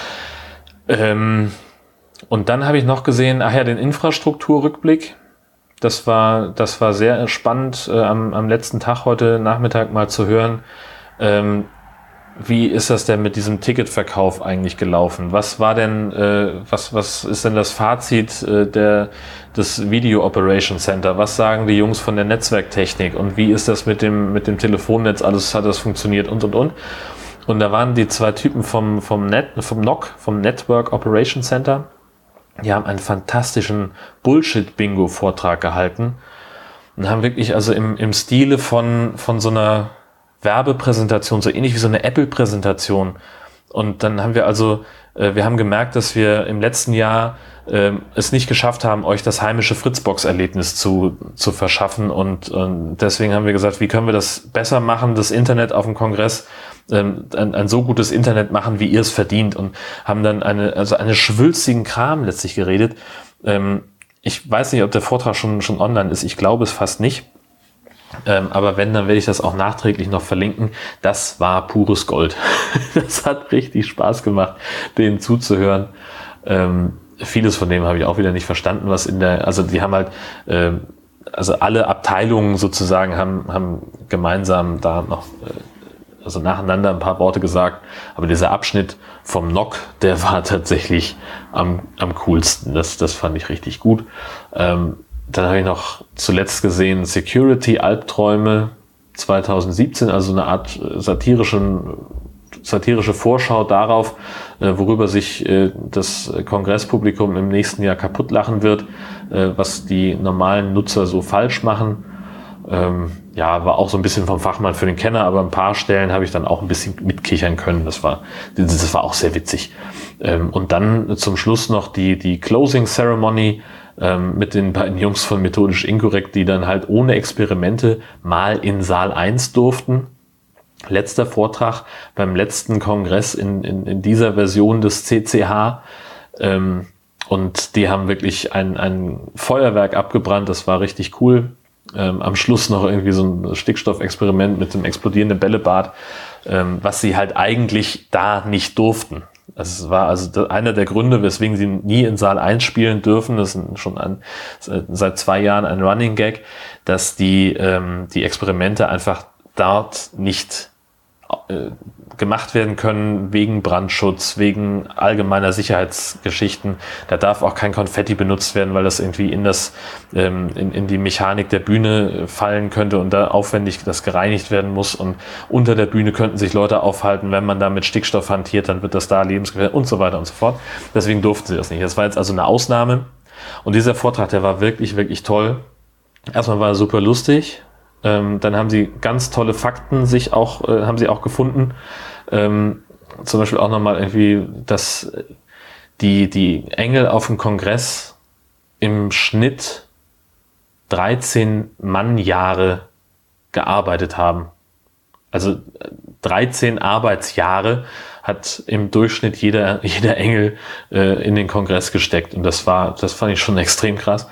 Und dann habe ich noch gesehen, den Infrastrukturrückblick, das war sehr spannend, am letzten Tag heute Nachmittag mal zu hören, wie ist das denn mit diesem Ticketverkauf eigentlich gelaufen? Was war denn, was ist denn das Fazit des Video Operation Center? Was sagen die Jungs von der Netzwerktechnik? Und wie ist das mit dem Telefonnetz? Alles hat das funktioniert und. Und da waren die 2 Typen vom NOC, vom Network Operation Center. Die haben einen fantastischen Bullshit-Bingo-Vortrag gehalten und haben wirklich also im Stile von so einer Werbepräsentation, so ähnlich wie so eine Apple-Präsentation. Und dann haben wir wir haben gemerkt, dass wir im letzten Jahr es nicht geschafft haben, euch das heimische Fritzbox-Erlebnis zu verschaffen. Und deswegen haben wir gesagt, wie können wir das besser machen, das Internet auf dem Kongress, ein so gutes Internet machen, wie ihr es verdient. Und haben dann eine schwülstigen Kram letztlich geredet. Ich weiß nicht, ob der Vortrag schon online ist. Ich glaube es fast nicht. Aber wenn, dann werde ich das auch nachträglich noch verlinken. Das war pures Gold. Das hat richtig Spaß gemacht, denen zuzuhören. Vieles von dem habe ich auch wieder nicht verstanden, was die haben halt, alle Abteilungen sozusagen haben gemeinsam da noch, nacheinander ein paar Worte gesagt. Aber dieser Abschnitt vom NOC, der war tatsächlich am coolsten. Das fand ich richtig gut. Dann habe ich noch zuletzt gesehen Security Albträume 2017, also eine Art satirische Vorschau darauf, worüber sich das Kongresspublikum im nächsten Jahr kaputt lachen wird, was die normalen Nutzer so falsch machen. War auch so ein bisschen vom Fachmann für den Kenner, aber ein paar Stellen habe ich dann auch ein bisschen mitkichern können. Das war auch sehr witzig. Und dann zum Schluss noch die Closing Ceremony mit den beiden Jungs von Methodisch Inkorrekt, die dann halt ohne Experimente mal in Saal 1 durften. Letzter Vortrag beim letzten Kongress in dieser Version des CCH. Und die haben wirklich ein Feuerwerk abgebrannt. Das war richtig cool. Am Schluss noch irgendwie so ein Stickstoffexperiment mit dem explodierenden Bällebad, was sie halt eigentlich da nicht durften. Es war einer der Gründe, weswegen sie nie in Saal 1 spielen dürfen. Das ist schon seit 2 Jahren ein Running Gag, dass die Experimente einfach dort nicht gemacht werden können wegen Brandschutz, wegen allgemeiner Sicherheitsgeschichten. Da darf auch kein Konfetti benutzt werden, weil das irgendwie in die Mechanik der Bühne fallen könnte und da aufwendig das gereinigt werden muss. Und unter der Bühne könnten sich Leute aufhalten, wenn man da mit Stickstoff hantiert, dann wird das da lebensgefährlich und so weiter und so fort. Deswegen durften sie das nicht. Das war jetzt also eine Ausnahme. Und dieser Vortrag, der war wirklich, wirklich toll. Erstmal war er super lustig. Dann haben sie ganz tolle Fakten haben sie auch gefunden. Zum Beispiel auch nochmal irgendwie, dass die Engel auf dem Kongress im Schnitt 13 Mannjahre gearbeitet haben. Also 13 Arbeitsjahre hat im Durchschnitt jeder Engel in den Kongress gesteckt. Und das fand ich schon extrem krass.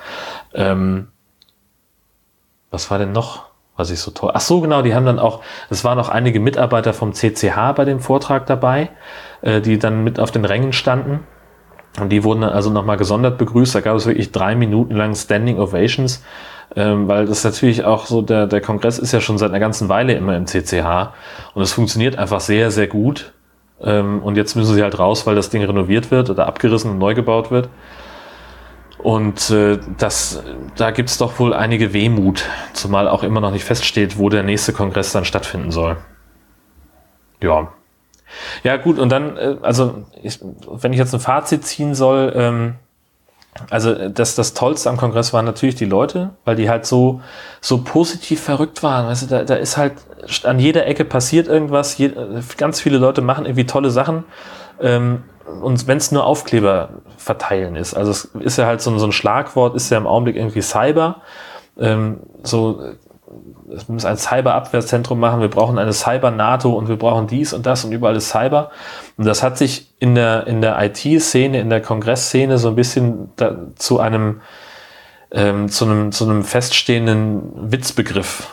Was war denn noch, was ich so toll... Ach so, genau, die haben dann auch... Es waren noch einige Mitarbeiter vom CCH bei dem Vortrag dabei, die dann mit auf den Rängen standen. Und die wurden dann also nochmal gesondert begrüßt. Da gab es wirklich 3 Minuten lang Standing Ovations, weil das natürlich auch so, der Kongress ist ja schon seit einer ganzen Weile immer im CCH und es funktioniert einfach sehr, sehr gut. Und jetzt müssen sie halt raus, weil das Ding renoviert wird oder abgerissen und neu gebaut wird. Und da gibt's doch wohl einige Wehmut, zumal auch immer noch nicht feststeht, wo der nächste Kongress dann stattfinden soll. Ja gut, und dann, wenn ich jetzt ein Fazit ziehen soll, das Tollste am Kongress waren natürlich die Leute, weil die halt so positiv verrückt waren. Weißt du, da ist halt an jeder Ecke passiert irgendwas, ganz viele Leute machen irgendwie tolle Sachen. Und wenn es nur Aufkleber verteilen ist, also es ist ja halt so ein Schlagwort, ist ja im Augenblick irgendwie Cyber, es muss ein Cyberabwehrzentrum machen, wir brauchen eine Cyber-NATO und wir brauchen dies und das und überall ist Cyber. Und das hat sich in der IT-Szene, in der Kongress-Szene so ein bisschen zu einem feststehenden Witzbegriff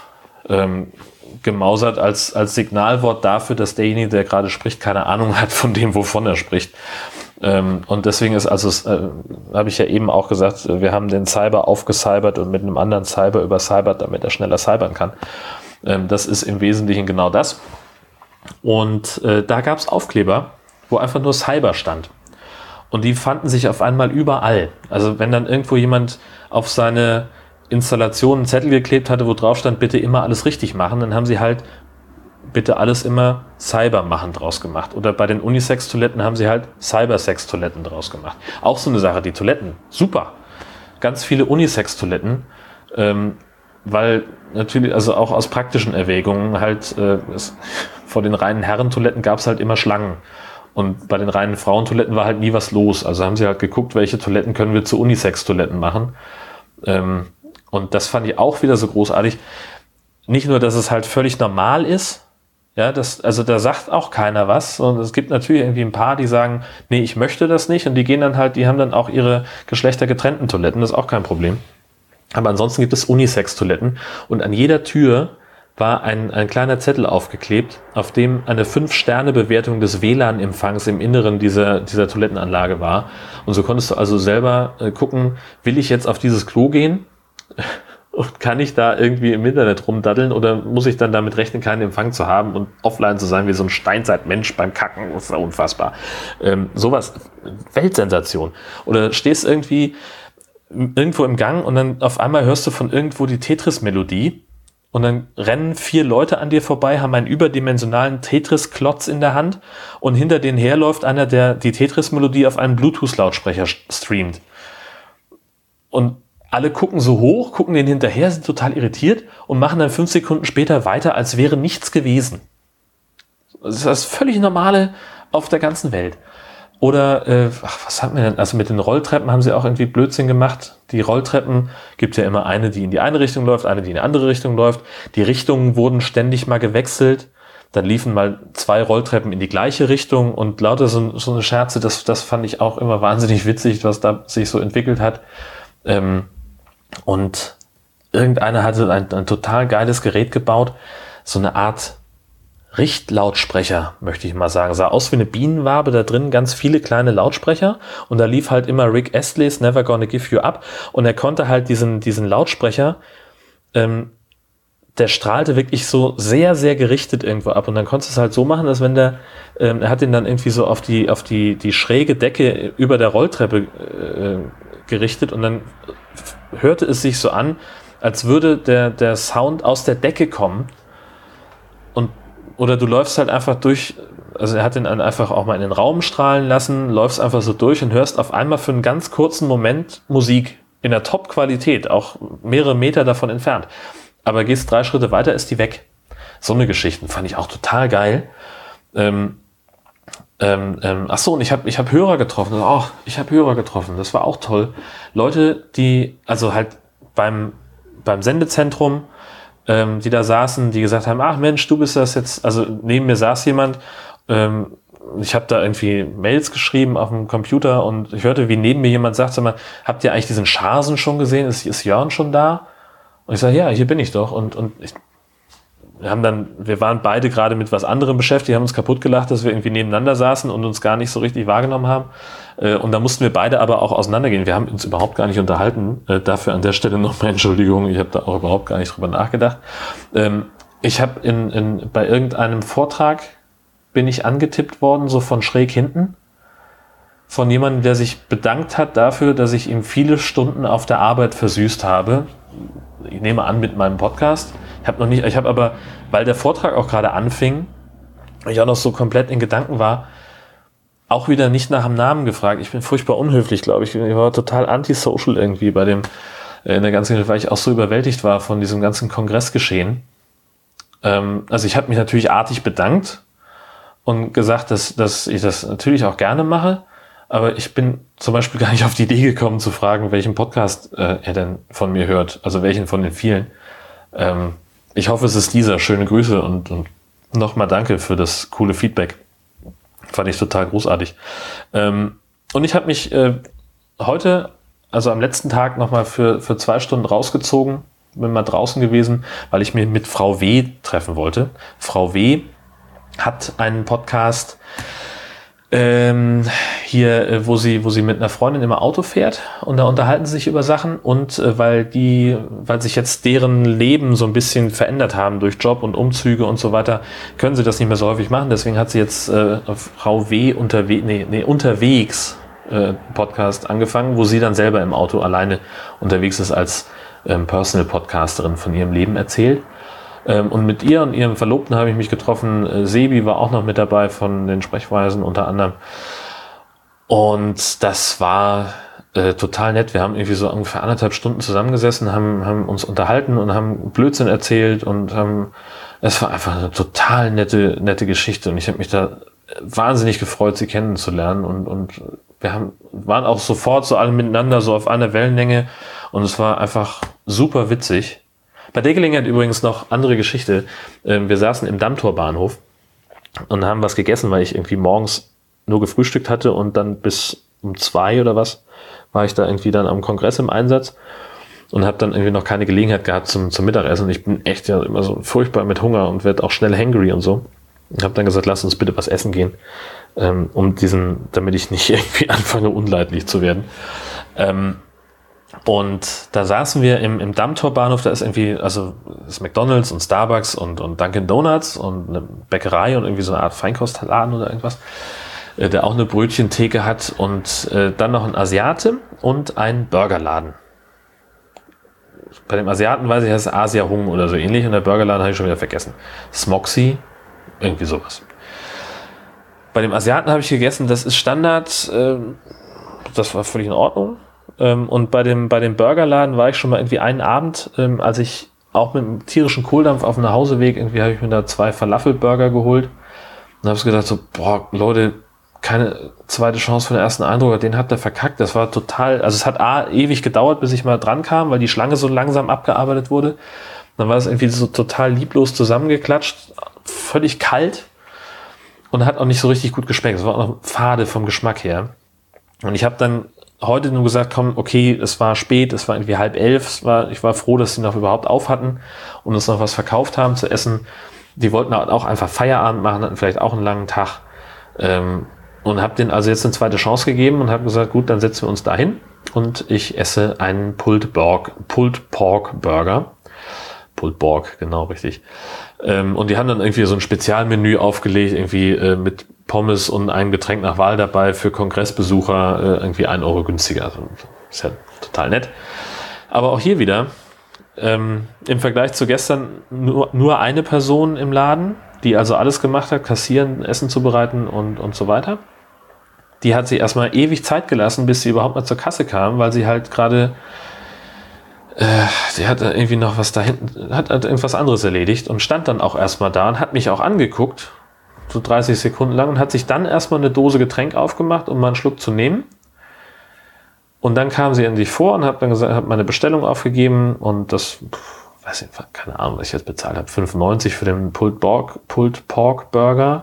gemausert als Signalwort dafür, dass derjenige, der gerade spricht, keine Ahnung hat von dem, wovon er spricht. Und deswegen ist habe ich ja eben auch gesagt, wir haben den Cyber aufgecybert und mit einem anderen Cyber übercybert, damit er schneller cybern kann. Das ist im Wesentlichen genau das. Und da gab es Aufkleber, wo einfach nur Cyber stand. Und die fanden sich auf einmal überall. Also wenn dann irgendwo jemand auf seine Installation einen Zettel geklebt hatte, wo drauf stand, bitte immer alles richtig machen, dann haben sie halt bitte alles immer Cyber machen draus gemacht. Oder bei den Unisex-Toiletten haben sie halt Cybersex-Toiletten draus gemacht. Auch so eine Sache, die Toiletten, super. Ganz viele Unisex-Toiletten, weil natürlich, also auch aus praktischen Erwägungen halt, vor den reinen Herrentoiletten gab es halt immer Schlangen. Und bei den reinen Frauentoiletten war halt nie was los. Also haben sie halt geguckt, welche Toiletten können wir zu Unisex-Toiletten machen. Und das fand ich auch wieder so großartig. Nicht nur, dass es halt völlig normal ist, ja, da sagt auch keiner was. Und es gibt natürlich irgendwie ein paar, die sagen, nee, ich möchte das nicht. Und die haben dann auch ihre geschlechtergetrennten Toiletten, das ist auch kein Problem. Aber ansonsten gibt es Unisex-Toiletten. Und an jeder Tür war ein kleiner Zettel aufgeklebt, auf dem eine 5-Sterne-Bewertung des WLAN-Empfangs im Inneren dieser Toilettenanlage war. Und so konntest du also selber gucken, will ich jetzt auf dieses Klo gehen? Und kann ich da irgendwie im Internet rumdaddeln oder muss ich dann damit rechnen, keinen Empfang zu haben und offline zu sein wie so ein Steinzeitmensch beim Kacken? Das ist ja unfassbar. Sowas, Weltsensation. Oder stehst irgendwie irgendwo im Gang und dann auf einmal hörst du von irgendwo die Tetris-Melodie und dann rennen 4 Leute an dir vorbei, haben einen überdimensionalen Tetris-Klotz in der Hand und hinter denen herläuft einer, der die Tetris-Melodie auf einen Bluetooth-Lautsprecher streamt. Und alle gucken so hoch, gucken denen hinterher, sind total irritiert und machen dann 5 Sekunden später weiter, als wäre nichts gewesen. Das ist das völlig Normale auf der ganzen Welt. Oder, was haben wir denn? Also mit den Rolltreppen haben sie auch irgendwie Blödsinn gemacht. Die Rolltreppen, gibt ja immer eine, die in die eine Richtung läuft, eine, die in die andere Richtung läuft. Die Richtungen wurden ständig mal gewechselt. Dann liefen mal 2 Rolltreppen in die gleiche Richtung und lauter so eine Scherze, das fand ich auch immer wahnsinnig witzig, was da sich so entwickelt hat. Und irgendeiner hatte ein total geiles Gerät gebaut, so eine Art Richtlautsprecher, möchte ich mal sagen. Sah aus wie eine Bienenwabe, da drin ganz viele kleine Lautsprecher und da lief halt immer Rick Astley's Never Gonna Give You Up und er konnte halt diesen Lautsprecher, der strahlte wirklich so sehr, sehr gerichtet irgendwo ab und dann konntest du es halt so machen, dass wenn er hat ihn dann irgendwie so auf die schräge Decke über der Rolltreppe gerichtet und dann hörte es sich so an, als würde der Sound aus der Decke kommen oder du läufst halt einfach durch, also er hat ihn dann einfach auch mal in den Raum strahlen lassen, läufst einfach so durch und hörst auf einmal für einen ganz kurzen Moment Musik in der Top-Qualität, auch mehrere Meter davon entfernt. Aber gehst 3 Schritte weiter, ist die weg. So eine Geschichte fand ich auch total geil. Ach so, und ich hab Hörer getroffen. Ich habe Hörer getroffen. Das war auch toll. Leute, die also halt beim Sendezentrum die da saßen, die gesagt haben, ach Mensch, du bist das jetzt, also neben mir saß jemand, ich habe da irgendwie Mails geschrieben auf dem Computer und ich hörte, wie neben mir jemand sagt, sag mal, habt ihr eigentlich diesen Scharsen schon gesehen? Ist Jörn schon da? Und ich sage, ja, hier bin ich doch. Wir waren beide gerade mit was anderem beschäftigt, haben uns kaputt gelacht, dass wir irgendwie nebeneinander saßen und uns gar nicht so richtig wahrgenommen haben. Und da mussten wir beide aber auch auseinandergehen. Wir haben uns überhaupt gar nicht unterhalten. Dafür an der Stelle nochmal Entschuldigung, ich habe da auch überhaupt gar nicht drüber nachgedacht. Ich habe bei irgendeinem Vortrag bin ich angetippt worden, so von schräg hinten, von jemandem, der sich bedankt hat dafür, dass ich ihm viele Stunden auf der Arbeit versüßt habe. Ich nehme an, mit meinem Podcast. Ich habe aber, weil der Vortrag auch gerade anfing, ich auch noch so komplett in Gedanken war, auch wieder nicht nach dem Namen gefragt. Ich bin furchtbar unhöflich, glaube ich. Ich war total antisocial irgendwie in der ganzen, weil ich auch so überwältigt war von diesem ganzen Kongressgeschehen. Also ich habe mich natürlich artig bedankt und gesagt, dass ich das natürlich auch gerne mache, aber ich bin zum Beispiel gar nicht auf die Idee gekommen zu fragen, welchen Podcast er denn von mir hört, also welchen von den vielen. Ich hoffe, es ist dieser. Schöne Grüße und nochmal danke für das coole Feedback. Fand ich total großartig. Und ich habe mich heute, also am letzten Tag nochmal für 2 Stunden rausgezogen, bin mal draußen gewesen, weil ich mich mit Frau W. treffen wollte. Frau W. hat einen Podcast hier, wo sie mit einer Freundin immer Auto fährt und da unterhalten sie sich über Sachen und weil sich jetzt deren Leben so ein bisschen verändert haben durch Job und Umzüge und so weiter, können sie das nicht mehr so häufig machen. Deswegen hat sie jetzt Frau W. unterwegs Podcast angefangen, wo sie dann selber im Auto alleine unterwegs ist als Personal Podcasterin von ihrem Leben erzählt. Und mit ihr und ihrem Verlobten habe ich mich getroffen. Sebi war auch noch mit dabei von den Sprechweisen unter anderem. Und das war total nett. Wir haben irgendwie so ungefähr 1,5 Stunden zusammengesessen, haben uns unterhalten und haben Blödsinn erzählt und es war einfach eine total nette Geschichte. Und ich habe mich da wahnsinnig gefreut, sie kennenzulernen. Und wir waren auch sofort so alle miteinander so auf einer Wellenlänge. Und es war einfach super witzig. Bei der Gelegenheit übrigens noch andere Geschichte. Wir saßen im Dammtorbahnhof und haben was gegessen, weil ich irgendwie morgens nur gefrühstückt hatte und dann bis um 2 oder was war ich da irgendwie dann am Kongress im Einsatz und habe dann irgendwie noch keine Gelegenheit gehabt zum Mittagessen. Und ich bin echt ja immer so furchtbar mit Hunger und werde auch schnell hangry und so. Und habe dann gesagt, lass uns bitte was essen gehen, damit ich nicht irgendwie anfange unleidlich zu werden. Und da saßen wir im Dammtorbahnhof, da ist irgendwie, also ist McDonald's und Starbucks und Dunkin' Donuts und eine Bäckerei und irgendwie so eine Art Feinkostladen oder irgendwas, der auch eine Brötchentheke hat und dann noch ein Asiate und ein Burgerladen. Bei dem Asiaten weiß ich, heißt es Asia Hung oder so ähnlich und der Burgerladen habe ich schon wieder vergessen. Smoxy, irgendwie sowas. Bei dem Asiaten habe ich gegessen, das ist Standard, das war völlig in Ordnung. Und bei dem Burgerladen war ich schon mal irgendwie einen Abend, als ich auch mit einem tierischen Kohldampf auf dem Nachhauseweg, irgendwie habe ich mir da 2 Falafel-Burger geholt und habe gedacht so, boah, Leute, keine zweite Chance für den ersten Eindruck, den hat der verkackt, das war total, also es hat ewig gedauert, bis ich mal dran kam, weil die Schlange so langsam abgearbeitet wurde. Dann war es irgendwie so total lieblos zusammengeklatscht, völlig kalt und hat auch nicht so richtig gut geschmeckt, es war auch noch fade vom Geschmack her. Und ich habe dann heute nur gesagt, komm, okay, es war spät, es war irgendwie 10:30, ich war froh, dass sie noch überhaupt auf hatten und uns noch was verkauft haben zu essen. Die wollten auch einfach Feierabend machen, hatten vielleicht auch einen langen Tag und habe denen also jetzt eine zweite Chance gegeben und habe gesagt, gut, dann setzen wir uns dahin und ich esse einen Pulled Pork Burger. Pulled Pork, genau, richtig. Und die haben dann irgendwie so ein Spezialmenü aufgelegt, irgendwie mit Pommes und ein Getränk nach Wahl dabei für Kongressbesucher, irgendwie 1 Euro günstiger. Also, ist ja total nett. Aber auch hier wieder, im Vergleich zu gestern, nur eine Person im Laden, die also alles gemacht hat, kassieren, Essen zubereiten und so weiter. Die hat sich erstmal ewig Zeit gelassen, bis sie überhaupt mal zur Kasse kam, weil sie halt gerade sie hat irgendwie noch was da hinten, hat irgendwas anderes erledigt und stand dann auch erstmal da und hat mich auch angeguckt, so 30 Sekunden lang und hat sich dann erstmal eine Dose Getränk aufgemacht, um mal einen Schluck zu nehmen. Und dann kam sie endlich vor und hat dann gesagt, hat meine Bestellung aufgegeben und das, weiß nicht, keine Ahnung, was ich jetzt bezahlt habe, 5,90 für den Pulled Pork Burger,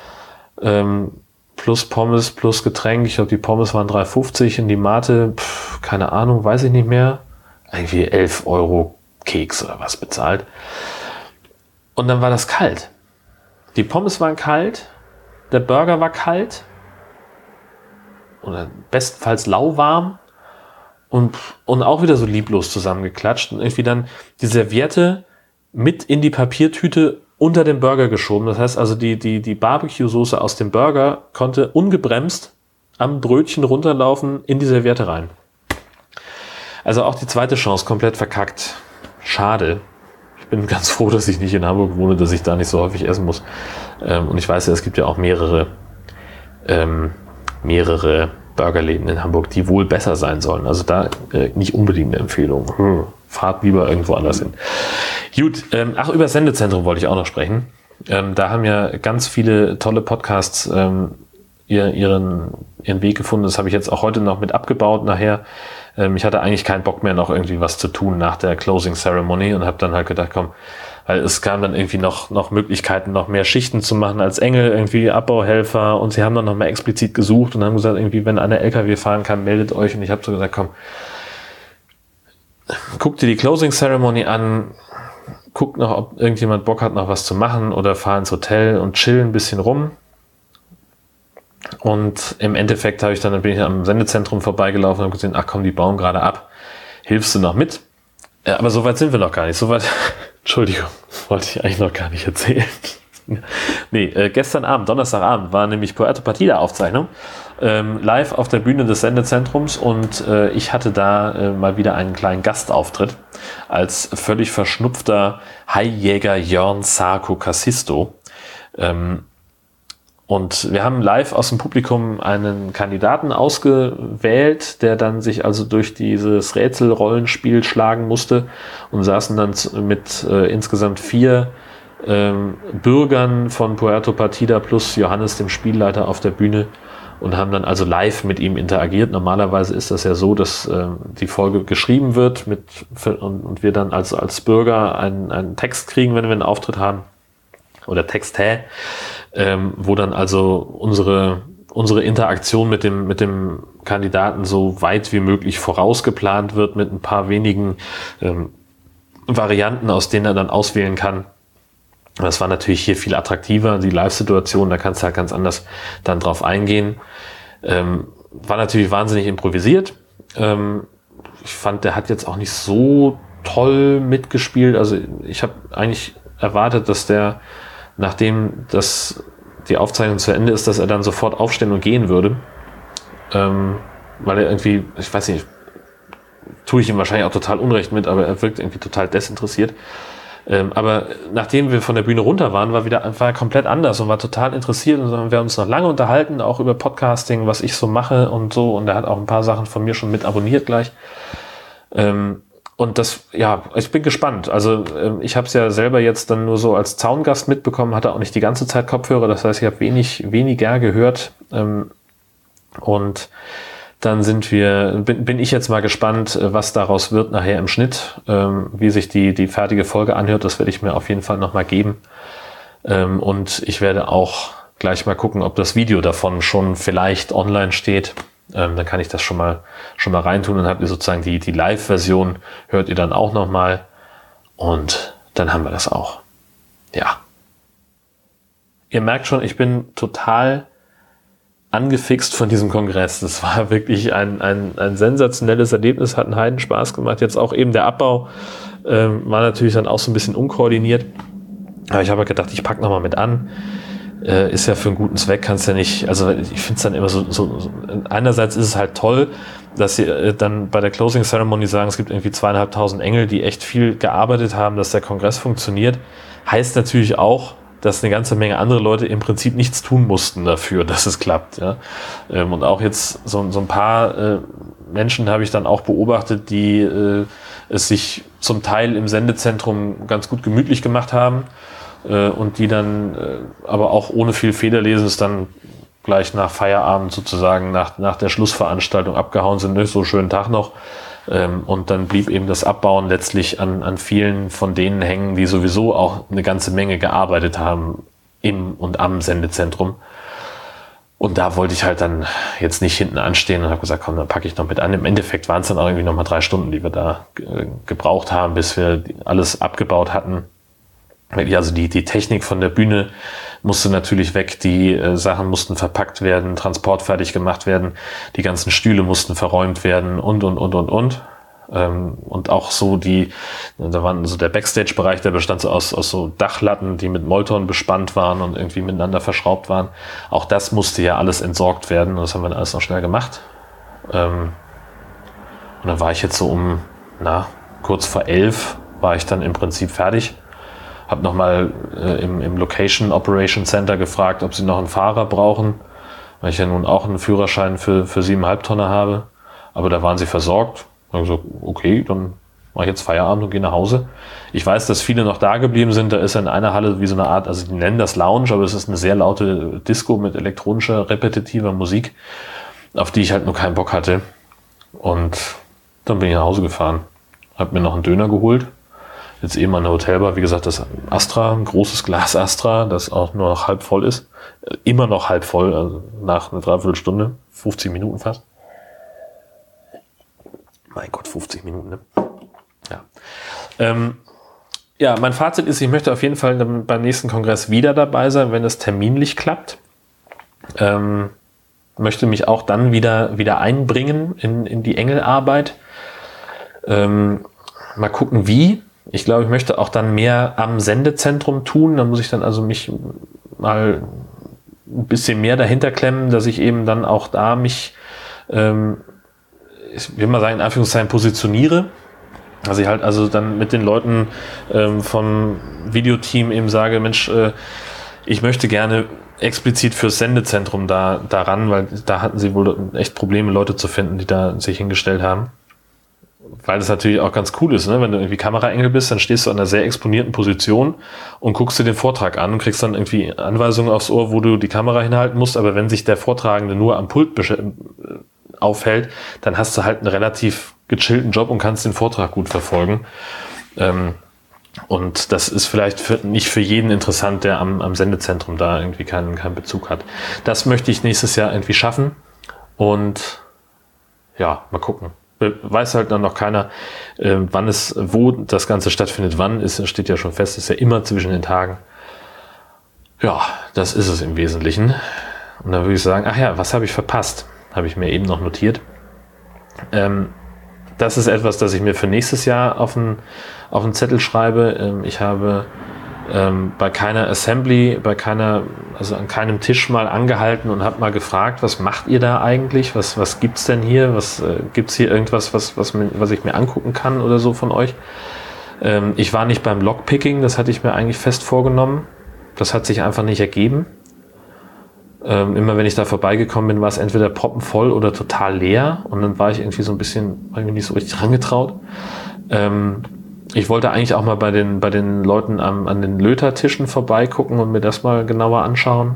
plus Pommes, plus Getränk. Ich glaube, die Pommes waren 3,50 in die Mate, keine Ahnung, weiß ich nicht mehr. Irgendwie 11 Euro Keks oder was bezahlt. Und dann war das kalt. Die Pommes waren kalt, der Burger war kalt oder bestenfalls lauwarm und auch wieder so lieblos zusammengeklatscht und irgendwie dann die Serviette mit in die Papiertüte unter den Burger geschoben. Das heißt also, die Barbecue-Soße aus dem Burger konnte ungebremst am Brötchen runterlaufen in die Serviette rein. Also auch die zweite Chance komplett verkackt. Schade. Ich bin ganz froh, dass ich nicht in Hamburg wohne, dass ich da nicht so häufig essen muss. Und ich weiß ja, es gibt ja auch mehrere Burgerläden in Hamburg, die wohl besser sein sollen. Also da nicht unbedingt eine Empfehlung. Fahrt lieber irgendwo anders hin. Gut, über das Sendezentrum wollte ich auch noch sprechen. Da haben ja ganz viele tolle Podcasts ihren Weg gefunden. Das habe ich jetzt auch heute noch mit abgebaut nachher. Ich hatte eigentlich keinen Bock mehr, noch irgendwie was zu tun nach der Closing Ceremony und habe dann halt gedacht, komm, weil es kam dann irgendwie noch Möglichkeiten, noch mehr Schichten zu machen als Engel, irgendwie Abbauhelfer, und sie haben dann noch mal explizit gesucht und haben gesagt, irgendwie, wenn einer LKW fahren kann, meldet euch. Und ich habe so gesagt, komm, guck dir die Closing Ceremony an, guck noch, ob irgendjemand Bock hat, noch was zu machen, oder fahr ins Hotel und chill ein bisschen rum. Und im Endeffekt bin ich am Sendezentrum vorbeigelaufen und habe gesehen, ach komm, die bauen gerade ab. Hilfst du noch mit? Ja, aber so weit sind wir noch gar nicht. So weit, Entschuldigung, wollte ich eigentlich noch gar nicht erzählen. Gestern Abend, Donnerstagabend, war nämlich Puerto Partida Aufzeichnung, live auf der Bühne des Sendezentrums, und ich hatte da mal wieder einen kleinen Gastauftritt als völlig verschnupfter Haijäger Jörn Sarko Kassisto. Und wir haben live aus dem Publikum einen Kandidaten ausgewählt, der dann sich also durch dieses Rätselrollenspiel schlagen musste, und saßen dann mit insgesamt 4 Bürgern von Puerto Partida plus Johannes, dem Spielleiter, auf der Bühne, und haben dann also live mit ihm interagiert. Normalerweise ist das ja so, dass die Folge geschrieben wird und wir dann also als Bürger einen Text kriegen, wenn wir einen Auftritt haben, oder Texte, wo dann also unsere Interaktion mit dem Kandidaten so weit wie möglich vorausgeplant wird, mit ein paar wenigen Varianten, aus denen er dann auswählen kann. Das war natürlich hier viel attraktiver, die Live-Situation, da kannst du halt ganz anders dann drauf eingehen. War natürlich wahnsinnig improvisiert. Ich fand, der hat jetzt auch nicht so toll mitgespielt. Also ich habe eigentlich erwartet, dass der, nachdem die Aufzeichnung zu Ende ist, dass er dann sofort aufstehen und gehen würde. Weil er irgendwie, ich weiß nicht, tue ich ihm wahrscheinlich auch total Unrecht mit, aber er wirkt irgendwie total desinteressiert. Aber nachdem wir von der Bühne runter waren, war er komplett anders und war total interessiert, und wir haben uns noch lange unterhalten, auch über Podcasting, was ich so mache und so, und er hat auch ein paar Sachen von mir schon mit abonniert gleich. Und das, ja, ich bin gespannt. Also ich habe es ja selber jetzt dann nur so als Zaungast mitbekommen, hatte auch nicht die ganze Zeit Kopfhörer, das heißt, ich habe weniger gehört. Und dann bin ich jetzt mal gespannt, was daraus wird nachher im Schnitt, wie sich die fertige Folge anhört. Das werde ich mir auf jeden Fall nochmal geben. Und ich werde auch gleich mal gucken, ob das Video davon schon vielleicht online steht. Dann kann ich das schon mal reintun, und habt ihr sozusagen die Live-Version, hört ihr dann auch nochmal, und dann haben wir das auch. Ja. Ihr merkt schon, ich bin total angefixt von diesem Kongress. Das war wirklich ein sensationelles Erlebnis, hat einen Heidenspaß gemacht. Jetzt auch eben der Abbau war natürlich dann auch so ein bisschen unkoordiniert. Aber ich habe gedacht, ich packe nochmal mit an. Ist ja für einen guten Zweck, kannst ja nicht, also ich finde es dann immer so, einerseits ist es halt toll, dass sie dann bei der Closing Ceremony sagen, es gibt irgendwie 2.500 Engel, die echt viel gearbeitet haben, dass der Kongress funktioniert. Heißt natürlich auch, dass eine ganze Menge andere Leute im Prinzip nichts tun mussten dafür, dass es klappt. Ja? Und auch jetzt so ein paar Menschen habe ich dann auch beobachtet, die es sich zum Teil im Sendezentrum ganz gut gemütlich gemacht haben, und die dann aber auch ohne viel Federlesen es dann gleich nach Feierabend sozusagen, nach der Schlussveranstaltung abgehauen sind. Nicht so schönen Tag noch. Und dann blieb eben das Abbauen letztlich an vielen von denen hängen, die sowieso auch eine ganze Menge gearbeitet haben im und am Sendezentrum. Und da wollte ich halt dann jetzt nicht hinten anstehen und habe gesagt, komm, dann packe ich noch mit an. Im Endeffekt waren es dann auch irgendwie nochmal 3 Stunden, die wir da gebraucht haben, bis wir alles abgebaut hatten. Also die Technik von der Bühne musste natürlich weg, die Sachen mussten verpackt werden, transportfertig gemacht werden, die ganzen Stühle mussten verräumt werden und. Und auch so da waren so der Backstage-Bereich, der bestand so aus so Dachlatten, die mit Molton bespannt waren und irgendwie miteinander verschraubt waren. Auch das musste ja alles entsorgt werden und das haben wir dann alles noch schnell gemacht. Und dann war ich jetzt so kurz vor 11 war ich dann im Prinzip fertig. Hab nochmal im Location Operation Center gefragt, ob sie noch einen Fahrer brauchen, weil ich ja nun auch einen Führerschein für 7,5 Tonner habe. Aber da waren sie versorgt. Dann habe ich gesagt, okay, dann mache ich jetzt Feierabend und gehe nach Hause. Ich weiß, dass viele noch da geblieben sind. Da ist in einer Halle wie so eine Art, also die nennen das Lounge, aber es ist eine sehr laute Disco mit elektronischer, repetitiver Musik, auf die ich halt nur keinen Bock hatte. Und dann bin ich nach Hause gefahren. Hab mir noch einen Döner geholt. Jetzt eben an der Hotelbar, wie gesagt, das Astra, ein großes Glas Astra, das auch nur noch halb voll ist. Immer noch halb voll, also nach einer Dreiviertelstunde, 50 Minuten fast. Mein Gott, 50 Minuten, ne? Ja. Mein Fazit ist, ich möchte auf jeden Fall beim nächsten Kongress wieder dabei sein, wenn es terminlich klappt. Möchte mich auch dann wieder einbringen in die Engelarbeit. Mal gucken, wie. Ich glaube, ich möchte auch dann mehr am Sendezentrum tun. Da muss ich dann also mich mal ein bisschen mehr dahinter klemmen, dass ich eben dann auch da mich ich will mal sagen, in Anführungszeichen positioniere. Also ich halt also dann mit den Leuten vom Videoteam eben sage, Mensch, ich möchte gerne explizit fürs Sendezentrum daran, weil da hatten sie wohl echt Probleme, Leute zu finden, die da sich hingestellt haben. Weil das natürlich auch ganz cool ist, ne? Wenn du irgendwie Kameraengel bist, dann stehst du an einer sehr exponierten Position und guckst dir den Vortrag an und kriegst dann irgendwie Anweisungen aufs Ohr, wo du die Kamera hinhalten musst. Aber wenn sich der Vortragende nur am Pult aufhält, dann hast du halt einen relativ gechillten Job und kannst den Vortrag gut verfolgen. Und das ist vielleicht nicht für jeden interessant, der am Sendezentrum da irgendwie keinen Bezug hat. Das möchte ich nächstes Jahr irgendwie schaffen und ja, mal gucken. Weiß halt dann noch keiner, wo das Ganze stattfindet, steht ja schon fest, ist ja immer zwischen den Tagen. Ja, das ist es im Wesentlichen. Und dann würde ich sagen, ach ja, was habe ich verpasst? Habe ich mir eben noch notiert. Das ist etwas, das ich mir für nächstes Jahr auf einen Zettel schreibe. Ich habe bei keiner Assembly, also an keinem Tisch mal angehalten und habe mal gefragt, was macht ihr da eigentlich? Was gibt's denn hier? Gibt's hier irgendwas, was ich mir angucken kann oder so von euch? Ich war nicht beim Lockpicking, das hatte ich mir eigentlich fest vorgenommen. Das hat sich einfach nicht ergeben. Immer wenn ich da vorbeigekommen bin, war es entweder proppenvoll oder total leer und dann war ich irgendwie so ein bisschen, war ich mir nicht so richtig rangetraut. Ich wollte eigentlich auch mal bei den Leuten an den Löter-Tischen vorbeigucken und mir das mal genauer anschauen.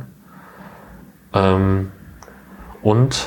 Und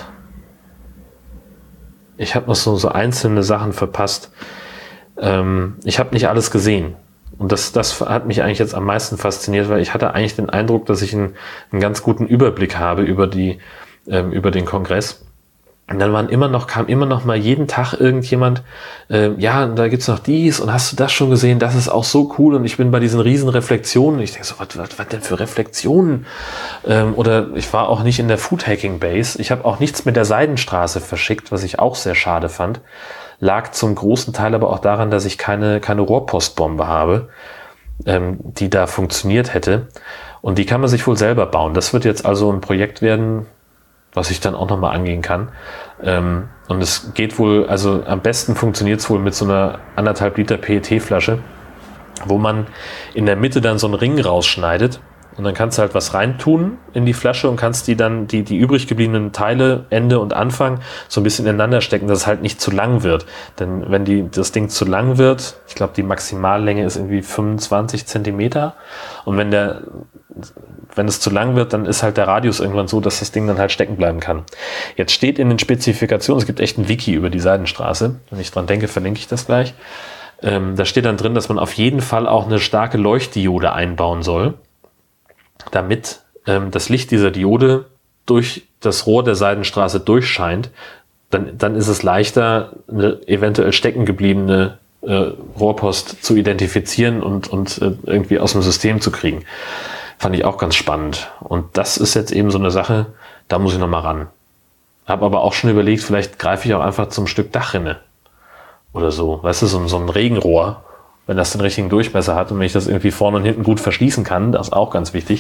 ich habe noch so einzelne Sachen verpasst. Ich habe nicht alles gesehen. Und das hat mich eigentlich jetzt am meisten fasziniert, weil ich hatte eigentlich den Eindruck, dass ich einen ganz guten Überblick habe über den Kongress. Und dann kam immer noch mal jeden Tag irgendjemand, ja, da gibt's noch dies und hast du das schon gesehen? Das ist auch so cool und ich bin bei diesen riesen Reflexionen. Ich denke so, was denn für Reflexionen? Oder ich war auch nicht in der Food Hacking Base. Ich habe auch nichts mit der Seidenstraße verschickt, was ich auch sehr schade fand. Lag zum großen Teil aber auch daran, dass ich keine Rohrpostbombe habe, die da funktioniert hätte. Und die kann man sich wohl selber bauen. Das wird jetzt also ein Projekt werden, was ich dann auch nochmal angehen kann. Und es geht wohl, also am besten funktioniert es wohl mit so einer 1,5 Liter PET-Flasche, wo man in der Mitte dann so einen Ring rausschneidet Und dann kannst du halt was reintun in die Flasche und kannst die dann, die übrig gebliebenen Teile, Ende und Anfang, so ein bisschen ineinander stecken, dass es halt nicht zu lang wird. Denn wenn das Ding zu lang wird, ich glaube, die Maximallänge ist irgendwie 25 Zentimeter. Und wenn es zu lang wird, dann ist halt der Radius irgendwann so, dass das Ding dann halt stecken bleiben kann. Jetzt steht in den Spezifikationen, es gibt echt ein Wiki über die Seidenstraße. Wenn ich dran denke, verlinke ich das gleich. Da steht dann drin, dass man auf jeden Fall auch eine starke Leuchtdiode einbauen soll, damit das Licht dieser Diode durch das Rohr der Seidenstraße durchscheint. Dann ist es leichter, eine eventuell stecken gebliebene Rohrpost zu identifizieren und irgendwie aus dem System zu kriegen. Fand ich auch ganz spannend. Und das ist jetzt eben so eine Sache, da muss ich noch mal ran. Hab aber auch schon überlegt, vielleicht greife ich auch einfach zum Stück Dachrinne oder so. Weißt du, so ein Regenrohr, wenn das den richtigen Durchmesser hat und wenn ich das irgendwie vorne und hinten gut verschließen kann, das ist auch ganz wichtig,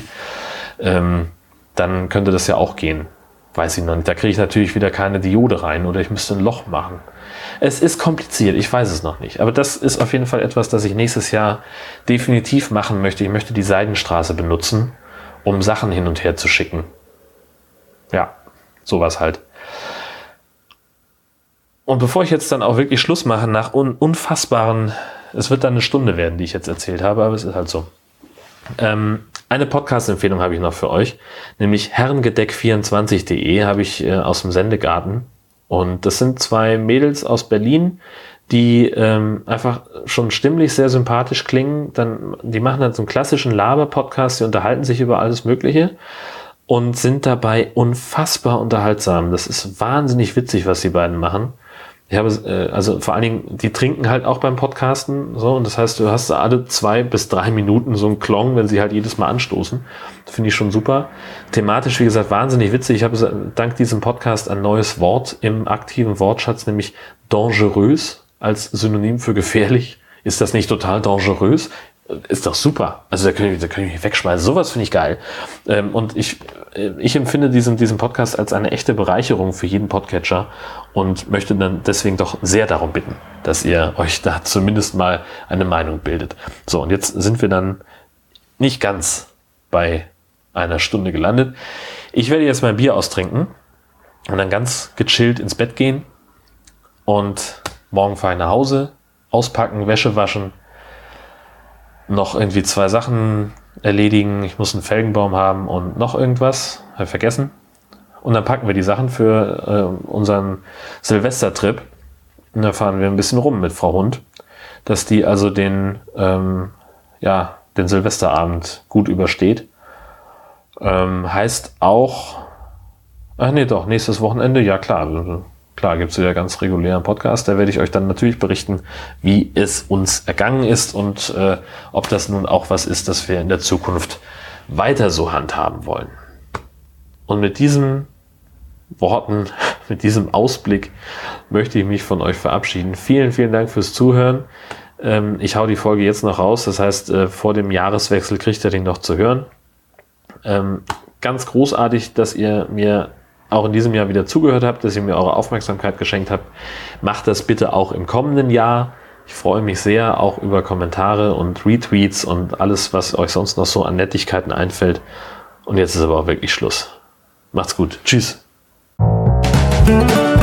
dann könnte das ja auch gehen. Weiß ich noch nicht. Da kriege ich natürlich wieder keine Diode rein oder ich müsste ein Loch machen. Es ist kompliziert, ich weiß es noch nicht. Aber das ist auf jeden Fall etwas, das ich nächstes Jahr definitiv machen möchte. Ich möchte die Seidenstraße benutzen, um Sachen hin und her zu schicken. Ja, sowas halt. Und bevor ich jetzt dann auch wirklich Schluss mache, nach unfassbaren, es wird dann eine Stunde werden, die ich jetzt erzählt habe, aber es ist halt so. Eine Podcast-Empfehlung habe ich noch für euch, nämlich herrengedeck24.de habe ich aus dem Sendegarten. Und das sind zwei Mädels aus Berlin, die einfach schon stimmlich sehr sympathisch klingen. Die machen dann so einen klassischen Laber-Podcast, die unterhalten sich über alles Mögliche und sind dabei unfassbar unterhaltsam. Das ist wahnsinnig witzig, was die beiden machen. Ich habe also vor allen Dingen, die trinken halt auch beim Podcasten, so, und das heißt, du hast alle 2 bis 3 Minuten so einen Klong, wenn sie halt jedes Mal anstoßen. Das finde ich schon super. Thematisch, wie gesagt, wahnsinnig witzig. Ich habe dank diesem Podcast ein neues Wort im aktiven Wortschatz, nämlich dangerös als Synonym für gefährlich. Ist das nicht total dangerös? Ist doch super. Also da kann ich mich wegschmeißen. Sowas finde ich geil. Und ich empfinde diesen Podcast als eine echte Bereicherung für jeden Podcatcher und möchte dann deswegen doch sehr darum bitten, dass ihr euch da zumindest mal eine Meinung bildet. So, und jetzt sind wir dann nicht ganz bei einer Stunde gelandet. Ich werde jetzt mein Bier austrinken und dann ganz gechillt ins Bett gehen und morgen fahre ich nach Hause, auspacken, Wäsche waschen, noch irgendwie 2 Sachen erledigen. Ich muss einen Felgenbaum haben und noch irgendwas. Habe ich vergessen. Und dann packen wir die Sachen für unseren Silvestertrip. Und da fahren wir ein bisschen rum mit Frau Hund, dass die also den Silvesterabend gut übersteht. Heißt auch, nächstes Wochenende, ja klar. Klar, gibt es wieder ganz regulären Podcast. Da werde ich euch dann natürlich berichten, wie es uns ergangen ist und ob das nun auch was ist, das wir in der Zukunft weiter so handhaben wollen. Und mit diesen Worten, mit diesem Ausblick möchte ich mich von euch verabschieden. Vielen, vielen Dank fürs Zuhören. Ich hau die Folge jetzt noch raus. Das heißt, vor dem Jahreswechsel kriegt ihr den noch zu hören. Ganz großartig, dass ihr mir auch in diesem Jahr wieder zugehört habt, dass ihr mir eure Aufmerksamkeit geschenkt habt. Macht das bitte auch im kommenden Jahr. Ich freue mich sehr auch über Kommentare und Retweets und alles, was euch sonst noch so an Nettigkeiten einfällt. Und jetzt ist aber auch wirklich Schluss. Macht's gut. Tschüss.